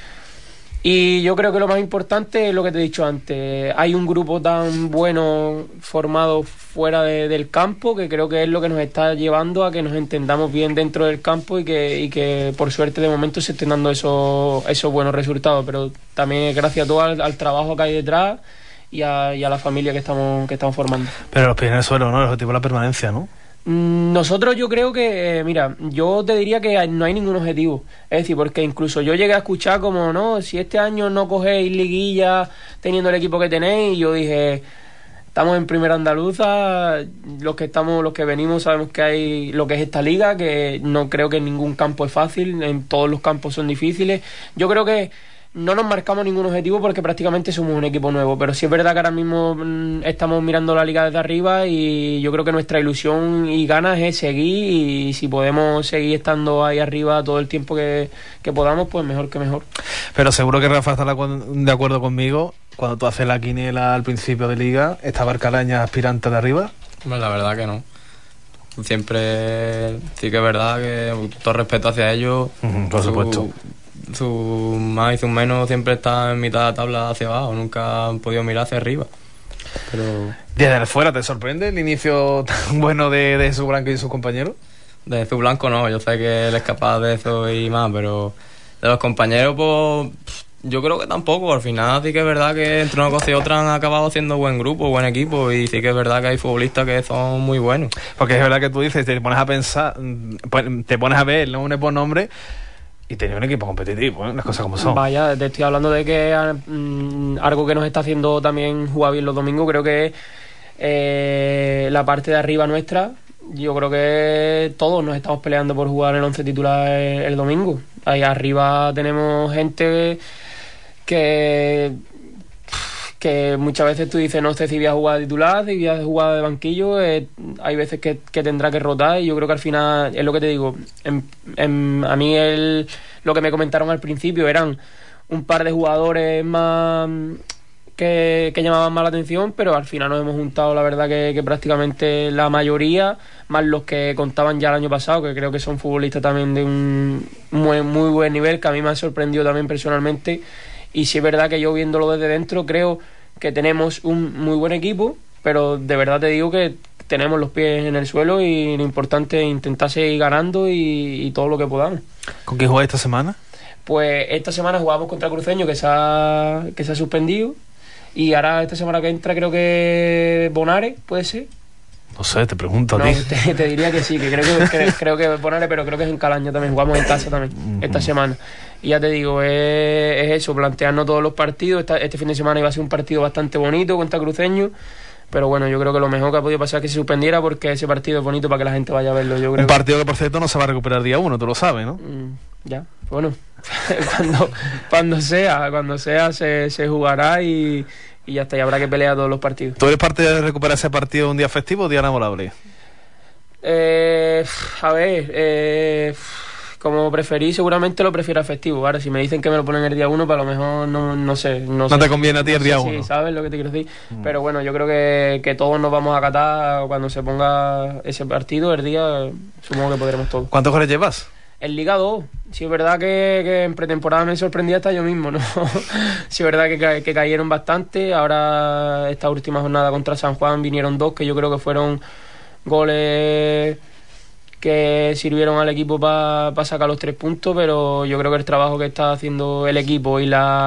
Y yo creo que lo más importante es lo que te he dicho antes. Hay un grupo tan bueno formado fuera del campo que creo que es lo que nos está llevando a que nos entendamos bien dentro del campo y que por suerte de momento se estén dando esos buenos resultados. Pero también gracias a todo al trabajo que hay detrás y a la familia que estamos formando. Pero los pies en el suelo, ¿no? El objetivo es la permanencia, ¿no? Nosotros yo creo que, mira, yo te diría que no hay ningún objetivo. Es decir, porque incluso yo llegué a escuchar como, no, si este año no cogéis liguilla teniendo el equipo que tenéis, y yo dije, estamos en Primera Andaluza, los que venimos sabemos que hay lo que es esta liga, que no creo que en ningún campo es fácil, en todos los campos son difíciles. Yo creo que no nos marcamos ningún objetivo porque prácticamente somos un equipo nuevo, pero sí es verdad que ahora mismo estamos mirando la liga desde arriba y yo creo que nuestra ilusión y ganas es seguir y si podemos seguir estando ahí arriba todo el tiempo que podamos, pues mejor que mejor. Pero seguro que Rafa estará de acuerdo conmigo, cuando tú haces la quiniela al principio de liga, ¿estaba el Calaña aspirante de arriba? Bueno, la verdad que no. Siempre sí que es verdad que todo respeto hacia ellos. Por supuesto. Su más y su menos siempre está en mitad de la tabla hacia abajo, nunca han podido mirar hacia arriba. Pero desde fuera, ¿te sorprende el inicio tan bueno de Jesús Blanco y sus compañeros? De Jesús Blanco no, yo sé que él es capaz de eso y más, pero de los compañeros pues yo creo que tampoco. Al final sí que es verdad que entre una cosa y otra han acabado haciendo buen grupo, buen equipo y sí que es verdad que hay futbolistas que son muy buenos. Porque es verdad que tú dices, te pones a pensar, te pones a ver nombre por nombre y tenía un equipo competitivo, las cosas como son. Vaya, te estoy hablando de que algo que nos está haciendo también jugar bien los domingos, creo que la parte de arriba nuestra, yo creo que todos nos estamos peleando por jugar el 11 titular el domingo. Ahí arriba tenemos gente que muchas veces tú dices, no sé si voy a jugar de titular, si voy a jugar de banquillo, hay veces que tendrá que rotar y yo creo que al final, es lo que te digo, a mí lo que me comentaron al principio eran un par de jugadores más que llamaban más la atención, pero al final nos hemos juntado, la verdad que prácticamente la mayoría, más los que contaban ya el año pasado, que creo que son futbolistas también de un muy, muy buen nivel, que a mí me han sorprendido también personalmente. Y sí es verdad que yo viéndolo desde dentro creo que tenemos un muy buen equipo, pero de verdad te digo que tenemos los pies en el suelo y lo importante es intentar seguir ganando y todo lo que podamos. ¿Con quién jugáis esta semana? Pues esta semana jugamos contra Cruceño, que se ha suspendido, y ahora esta semana que entra creo que Bonares, ¿puede ser? No sé, te pregunto a no, ti. Te diría que sí, que creo que Bonares, pero creo que es en Calaña también, jugamos en casa también esta semana. Y ya te digo, es eso, plantearnos todos los partidos. Este fin de semana iba a ser un partido bastante bonito contra Cruceño, pero bueno, yo creo que lo mejor que ha podido pasar es que se suspendiera, porque ese partido es bonito para que la gente vaya a verlo. Yo creo un partido que por cierto no se va a recuperar día 1, tú lo sabes, ¿no? Ya, bueno, cuando sea se jugará y ya está, y habrá que pelear todos los partidos. ¿Tú eres parte de recuperar ese partido un día festivo o día laborable? A ver, como preferí, seguramente lo prefiero a festivo. Ahora, si me dicen que me lo ponen el día 1, para lo mejor no sé. No te conviene a ti el día 1. Sí, ¿sabes lo que te quiero decir? Pero bueno, yo creo que todos nos vamos a acatar cuando se ponga ese partido, el día, supongo que podremos todos. ¿Cuántos goles llevas? En Liga 2, sí es verdad que en pretemporada me sorprendía hasta yo mismo, ¿no? Sí es verdad que cayeron bastante. Ahora, esta última jornada contra San Juan vinieron 2, que yo creo que fueron goles que sirvieron al equipo para sacar los 3 puntos, pero yo creo que el trabajo que está haciendo el equipo y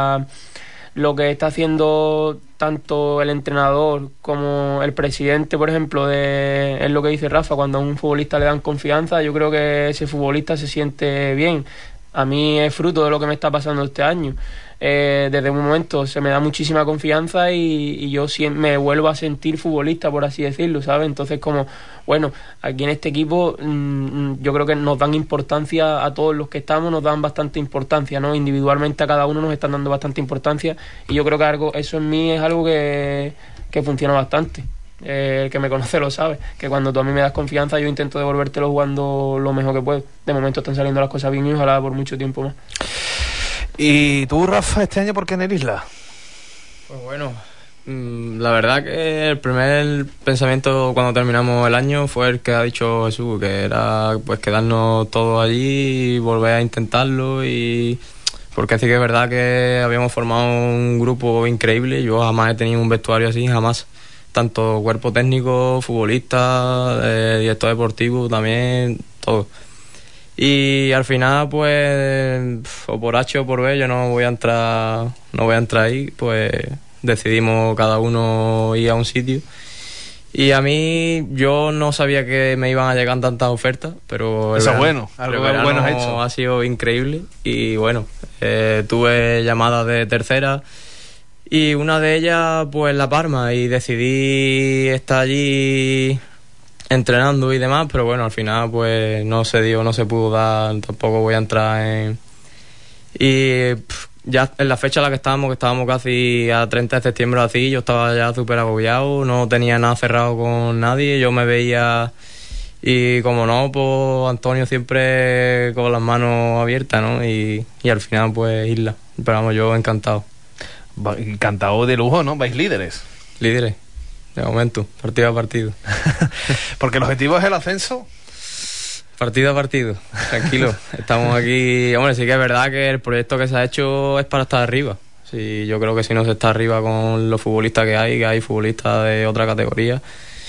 lo que está haciendo tanto el entrenador como el presidente, por ejemplo, es lo que dice Rafa, cuando a un futbolista le dan confianza, yo creo que ese futbolista se siente bien. A mí es fruto de lo que me está pasando este año. Desde un momento se me da muchísima confianza y yo me vuelvo a sentir futbolista, por así decirlo, ¿sabes? Entonces, como, bueno, aquí en este equipo yo creo que nos dan importancia a todos los que estamos, nos dan bastante importancia, ¿no? Individualmente a cada uno nos están dando bastante importancia, y yo creo que eso en mí es algo que funciona bastante. El que me conoce lo sabe, que cuando tú a mí me das confianza yo intento devolvértelo jugando lo mejor que puedo. De momento están saliendo las cosas bien y ojalá por mucho tiempo más. ¿Y tú, Rafa, este año por qué en el Isla? Pues bueno, la verdad que el primer pensamiento cuando terminamos el año fue el que ha dicho Jesús, que era pues quedarnos todos allí y volver a intentarlo, y porque sí que es verdad que habíamos formado un grupo increíble. Yo jamás he tenido un vestuario así, jamás. Tanto cuerpo técnico, futbolista, director deportivo también, todo. Y al final, pues, o por H o por B, yo no voy a entrar ahí, pues decidimos cada uno ir a un sitio. Y a mí, yo no sabía que me iban a llegar tantas ofertas, pero eso es bueno, algo bueno has hecho. Ha sido increíble. Y bueno, tuve llamadas de tercera, y una de ellas, pues, La Palma, y decidí estar allí entrenando y demás, pero bueno, al final pues no se dio, no se pudo dar, tampoco voy a entrar en... Y ya en la fecha en la que estábamos casi a 30 de septiembre así, yo estaba ya súper agobiado, no tenía nada cerrado con nadie, yo me veía, y como no, pues Antonio siempre con las manos abiertas, ¿no? Y al final pues Isla, pero vamos, yo encantado. Encantado de lujo, ¿no? ¿Vais líderes? Líderes. De momento, partido a partido. Porque el objetivo es el ascenso. Partido a partido, tranquilo. Estamos aquí. Hombre, sí que es verdad que el proyecto que se ha hecho es para estar arriba. Sí, yo creo que si no se está arriba con los futbolistas que hay futbolistas de otra categoría,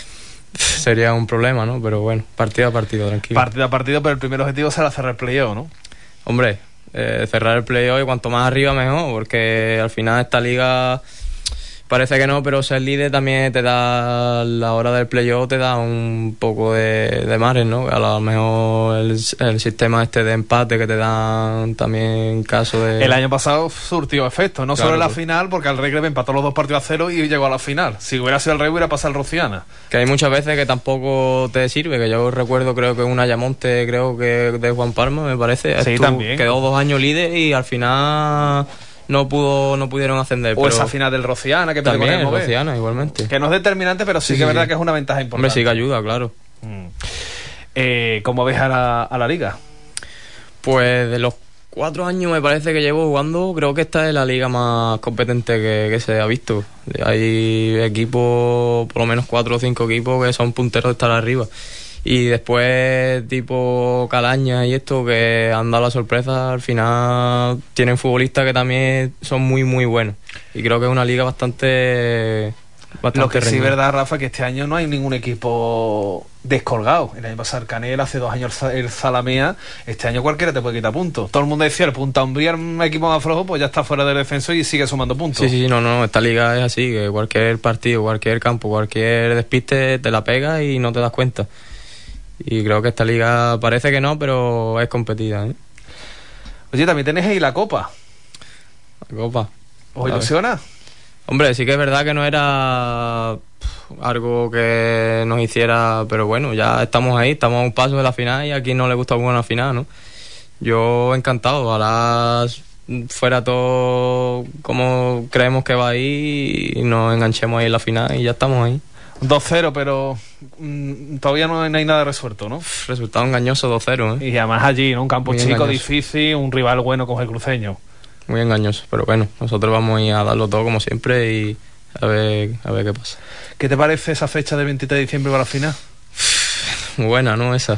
sería un problema, ¿no? Pero bueno, partido a partido, tranquilo. Partido a partido, pero el primer objetivo será cerrar el playoff, ¿no? Hombre, cerrar el playoff, y cuanto más arriba mejor, porque al final esta liga parece que no, pero ser líder también te da, a la hora del playoff te da un poco de margen, ¿no? A lo mejor el sistema este de empate que te dan también en caso de... El año pasado surtió efecto, no claro, solo en la final, porque al Recre empató los 2 partidos a 0 y llegó a la final. Si hubiera sido el Rey, hubiera pasado el Rociana. Que hay muchas veces que tampoco te sirve, que yo recuerdo, creo que un Ayamonte, creo que de Juan Palma, me parece. Sí, también. Quedó 2 años líder y al final... No pudieron ascender. O pero esa final del Rociana que también el Rociana igualmente. Que no es determinante, pero sí que es verdad que es una ventaja importante. Hombre, sí que ayuda, claro. ¿Cómo ves a la liga? Pues de los 4 años me parece que llevo jugando, creo que esta es la liga más competente que se ha visto. Hay equipos, por lo menos 4 o 5 equipos que son punteros de estar arriba. Y después, tipo Calaña y esto, que han dado la sorpresa, al final tienen futbolistas que también son muy, muy buenos. Y creo que es una liga bastante Lo que reñida. sí es verdad, Rafa, que este año no hay ningún equipo descolgado. El año pasado el Canel, hace 2 años el Zalamea. Este año cualquiera te puede quitar puntos. Todo el mundo decía, el Punta Umbría, un equipo más flojo, pues ya está fuera del descenso y sigue sumando puntos. Sí, no, esta liga es así, que cualquier partido, cualquier campo, cualquier despiste te la pega y no te das cuenta. Y creo que esta liga parece que no, pero es competida, ¿eh? Oye, también tenés ahí la Copa. La Copa. ¿Os ilusiona? Hombre, sí que es verdad que no era algo que nos hiciera, pero bueno, ya estamos ahí, estamos a un paso de la final y a quien no le gusta jugar una final, ¿no? Yo encantado, ojalá fuera todo como creemos que va ahí y nos enganchemos ahí en la final y ya estamos ahí. 2-0, pero todavía no hay nada resuelto, ¿no? Resultado engañoso, 2-0, ¿eh? Y además allí, ¿no? Un campo Muy chico, engañoso. difícil, un rival bueno como el Cruceño. Muy engañoso, pero bueno, nosotros vamos a ir a darlo todo como siempre y a ver qué pasa. ¿Qué te parece esa fecha del 23 de diciembre para la final? Muy buena, ¿no? Esa.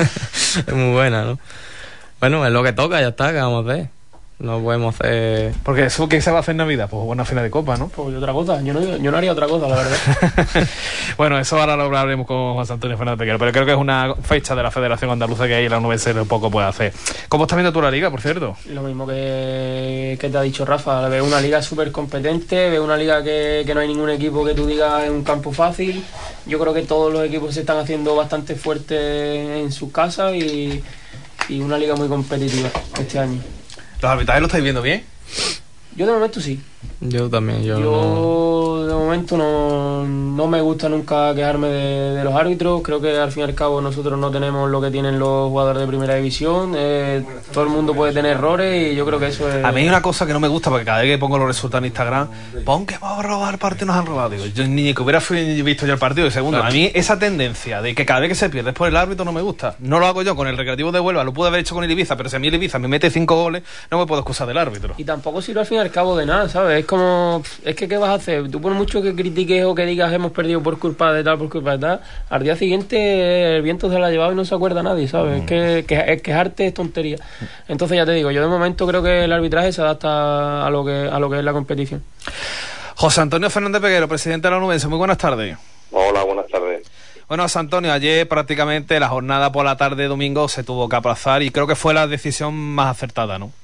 Es muy buena, ¿no? Bueno, es lo que toca, ya está, ¿qué vamos a hacer? No podemos hacer... Porque eso, ¿qué se va a hacer en Navidad? Pues buena final de Copa, ¿no? Pues otra cosa, yo no haría otra cosa, la verdad. Bueno, eso ahora lo hablaremos con José Antonio Fernández Pequero, pero creo que es una fecha de la Federación Andaluza que ahí la Nubense poco puede hacer. ¿Cómo estás viendo tú la liga, por cierto? Lo mismo que te ha dicho Rafa, veo una liga súper competente, veo una liga que no hay ningún equipo que tú digas es un campo fácil. Yo creo que todos los equipos se están haciendo bastante fuertes en sus casas y una liga muy competitiva este año. ¿Los arbitrajes lo estáis viendo bien? Yo de momento sí. Yo también, Yo de momento no me gusta nunca quejarme de los árbitros. Creo que al fin y al cabo nosotros no tenemos lo que tienen los jugadores de primera división. Todo el mundo puede tener errores y yo creo que eso es... A mí hay una cosa que no me gusta, porque cada vez que pongo los resultados en Instagram, pon que vamos a robar el partido, nos han robado. Digo, yo ni que hubiera visto yo el partido. Y segundo, a mí esa tendencia de que cada vez que se pierde es por el árbitro no me gusta. No lo hago yo con el Recreativo de Huelva, lo pude haber hecho con el Ibiza, pero si a mí el Ibiza me mete 5 goles, no me puedo excusar del árbitro. Y tampoco sirve al fin y al cabo de nada, ¿sabes? Es como... Es que ¿qué vas a hacer? Tú por mucho que critiques o que digas hemos perdido por culpa de tal, al día siguiente el viento se la ha llevado y no se acuerda nadie, ¿sabes? Es que quejarte es tontería. Entonces ya te digo, yo de momento creo que el arbitraje se adapta a lo que es la competición. José Antonio Fernández Pequero, presidente de la Nubense, muy buenas tardes. Hola, buenas tardes. Bueno, José Antonio, ayer prácticamente la jornada por la tarde domingo se tuvo que aplazar y creo que fue la decisión más acertada, ¿no?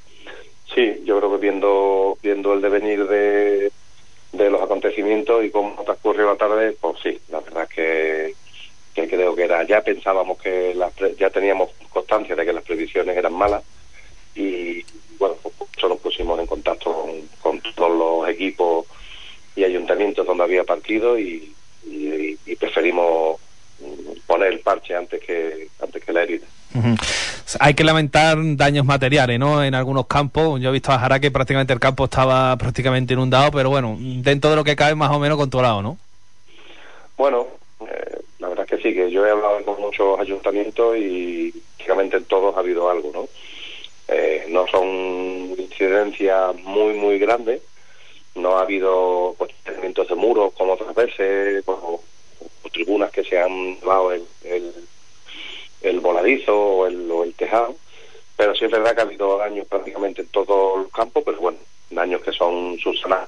Sí, yo creo que viendo el devenir de los acontecimientos y cómo transcurrió la tarde, pues sí, la verdad es que creo que ya pensábamos que ya teníamos constancia de que las previsiones eran malas y bueno, pues eso nos pusimos en contacto con todos los equipos y ayuntamientos donde había partido y preferimos poner el parche antes que la herida. Uh-huh. Hay que lamentar daños materiales, ¿no? En algunos campos. Yo he visto a Jara que prácticamente el campo estaba prácticamente inundado, pero bueno, dentro de lo que cabe más o menos controlado, ¿no? Bueno, la verdad es que sí, que yo he hablado con muchos ayuntamientos y prácticamente en todos ha habido algo, ¿no? No son incidencias muy grandes, no ha habido movimientos de muros como otras veces, o tribunas que se han llevado el voladizo o el tejado, pero sí es verdad que ha habido daños prácticamente en todos los campos, pero bueno, daños que son subsanados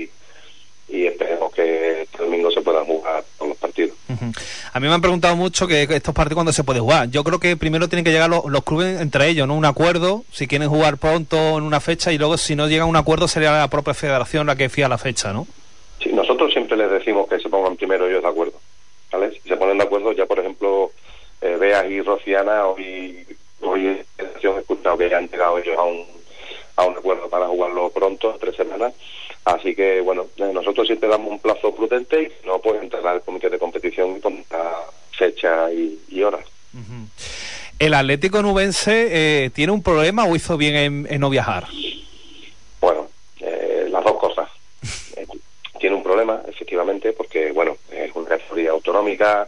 y esperemos que este domingo se puedan jugar todos los partidos. Uh-huh. A mí me han preguntado mucho que estos partidos cuándo se puede jugar. Yo creo que primero tienen que llegar los clubes entre ellos, ¿no? Un acuerdo, si quieren jugar pronto en una fecha, y luego si no llega a un acuerdo sería la propia federación la que fija la fecha, ¿no? Sí, nosotros siempre les decimos que se pongan primero ellos de acuerdo, ¿vale? Si se ponen de acuerdo, ya por ejemplo Beas y Rociana hoy he escuchado que ya han llegado ellos a un acuerdo para jugarlo pronto, 3 semanas. Así que, bueno, nosotros siempre damos un plazo prudente y no puede entrar al comité de competición y poner fecha y horas. Uh-huh. ¿El Atlético Nubense tiene un problema o hizo bien en no viajar? Bueno, las dos cosas. Tiene un problema, efectivamente, porque, bueno, es una categoría autonómica.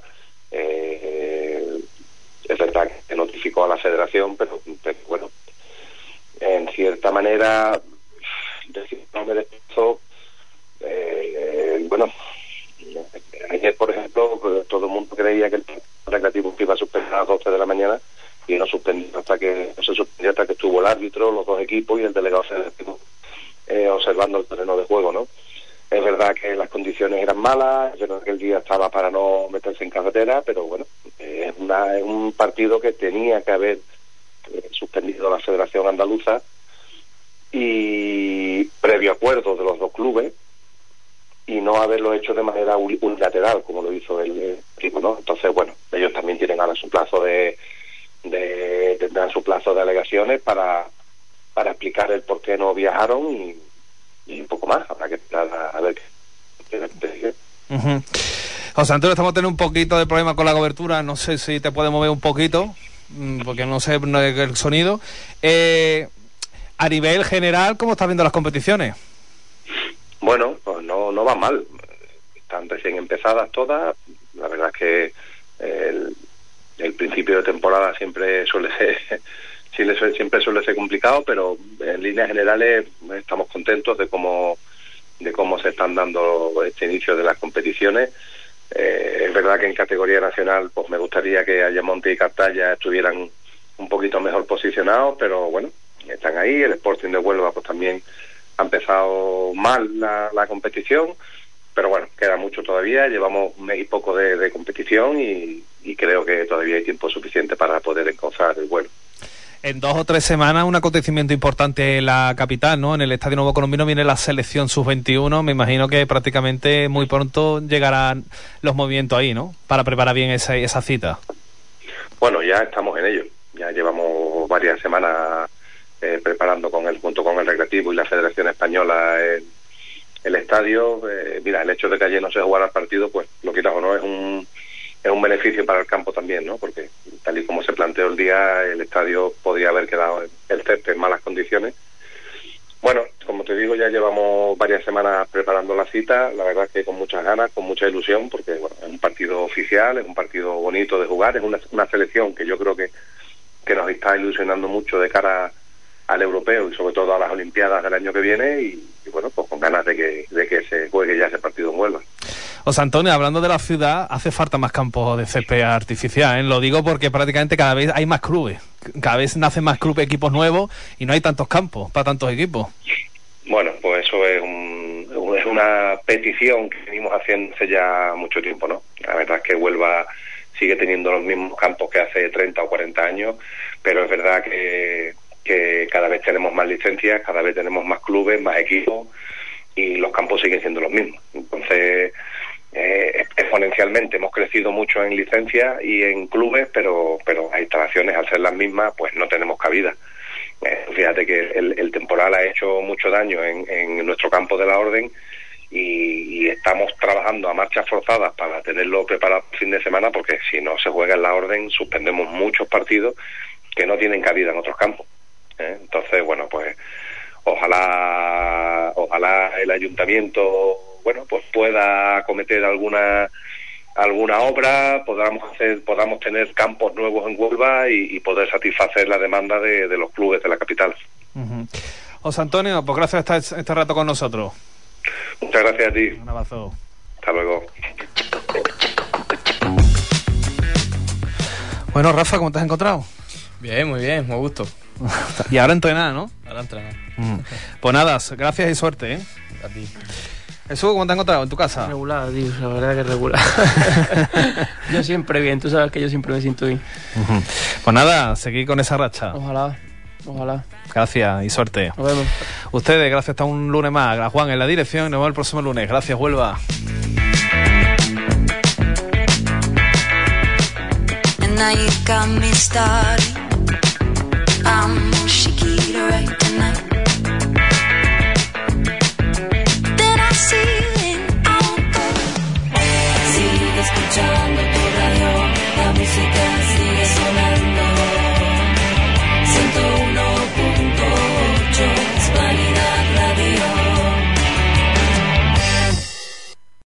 Es verdad que notificó a la federación, pero bueno, en cierta manera no me desplazó. Bueno, ayer por ejemplo todo el mundo creía que el recreativo iba a suspender a las 12 de la mañana y no se suspendió hasta que estuvo el árbitro, los dos equipos y el delegado federativo observando el terreno de juego, ¿no? Es verdad que las condiciones eran malas, es verdad que el día estaba para no meterse en carretera, pero bueno, es un partido que tenía que haber suspendido la Federación Andaluza y previo acuerdo de los dos clubes y no haberlo hecho de manera unilateral como lo hizo el equipo, ¿no? Entonces, bueno, ellos también tienen ahora su plazo tendrán su plazo de alegaciones para explicar el por qué no viajaron y un poco más, habrá que esperar a ver qué. José Antonio, estamos teniendo un poquito de problema con la cobertura, no sé si te puedes mover un poquito, porque no sé el sonido. A nivel general, ¿cómo estás viendo las competiciones? Bueno, pues no van mal. Están recién empezadas todas. La verdad es que el principio de temporada siempre suele ser complicado, pero en líneas generales estamos contentos de cómo se están dando este inicio de las competiciones. Es verdad que en categoría nacional pues me gustaría que Ayamonte y Cartaya estuvieran un poquito mejor posicionados, pero bueno, están ahí. El Sporting de Huelva pues también ha empezado mal la competición, pero bueno, queda mucho todavía. Llevamos un mes y poco de competición y creo que todavía hay tiempo suficiente para poder encauzar el vuelo. En 2 o 3 semanas un acontecimiento importante en la capital, ¿no? En el Estadio Nuevo Colombino viene la selección sub-21. Me imagino que prácticamente muy pronto llegarán los movimientos ahí, ¿no? Para preparar bien esa cita. Bueno, ya estamos en ello. Ya llevamos varias semanas preparando junto con el Recreativo y la Federación Española el estadio. Mira, el hecho de que ayer no se jugara el partido, pues lo quieras o no, es un beneficio para el campo también, ¿no? Porque tal y como se planteó el día, el estadio podría haber quedado el césped en malas condiciones. Bueno, como te digo, ya llevamos varias semanas preparando la cita, la verdad es que con muchas ganas, con mucha ilusión, porque bueno, es un partido oficial, es un partido bonito de jugar, es una selección que yo creo que nos está ilusionando mucho de cara al europeo y sobre todo a las Olimpiadas del año que viene y bueno, pues con ganas de que se juegue ya ese partido en Huelva. José Antonio, hablando de la ciudad, hace falta más campos de césped artificial, ¿eh? Lo digo porque prácticamente cada vez hay más clubes, cada vez nacen más clubes, equipos nuevos y no hay tantos campos para tantos equipos. Bueno, pues eso es una petición que venimos haciendo hace ya mucho tiempo, ¿no? La verdad es que Huelva sigue teniendo los mismos campos que hace 30 o 40 años, pero es verdad que cada vez tenemos más licencias, cada vez tenemos más clubes, más equipos y los campos siguen siendo los mismos. Entonces, exponencialmente hemos crecido mucho en licencias y en clubes, pero las instalaciones, al ser las mismas, pues no tenemos cabida. Fíjate que el temporal ha hecho mucho daño en nuestro campo de la Orden y estamos trabajando a marchas forzadas para tenerlo preparado el fin de semana, porque si no se juega en la Orden suspendemos muchos partidos que no tienen cabida en otros campos. Entonces, bueno, pues ojalá el ayuntamiento, bueno, pues pueda acometer alguna obra, podamos tener campos nuevos en Huelva y poder satisfacer la demanda de los clubes de la capital. José Antonio, pues gracias por estar este rato con nosotros. Muchas gracias a ti. Un abrazo. Hasta luego. Bueno, Rafa, ¿cómo te has encontrado? Bien, muy bien, me gusto. Y ahora entrenar, ¿no? Ahora entrenar. Pues nada, gracias y suerte, ¿eh? A ti. Jesús, ¿cómo te has encontrado en tu casa? Regular, tío, la verdad que regular. Yo siempre bien, tú sabes que yo siempre me siento bien. Pues nada, seguir con esa racha. Ojalá. Gracias y suerte. Nos vemos. Ustedes, gracias, hasta un lunes más. A Juan en la dirección y nos vemos el próximo lunes. Gracias, Huelva. And now you got me started. I'm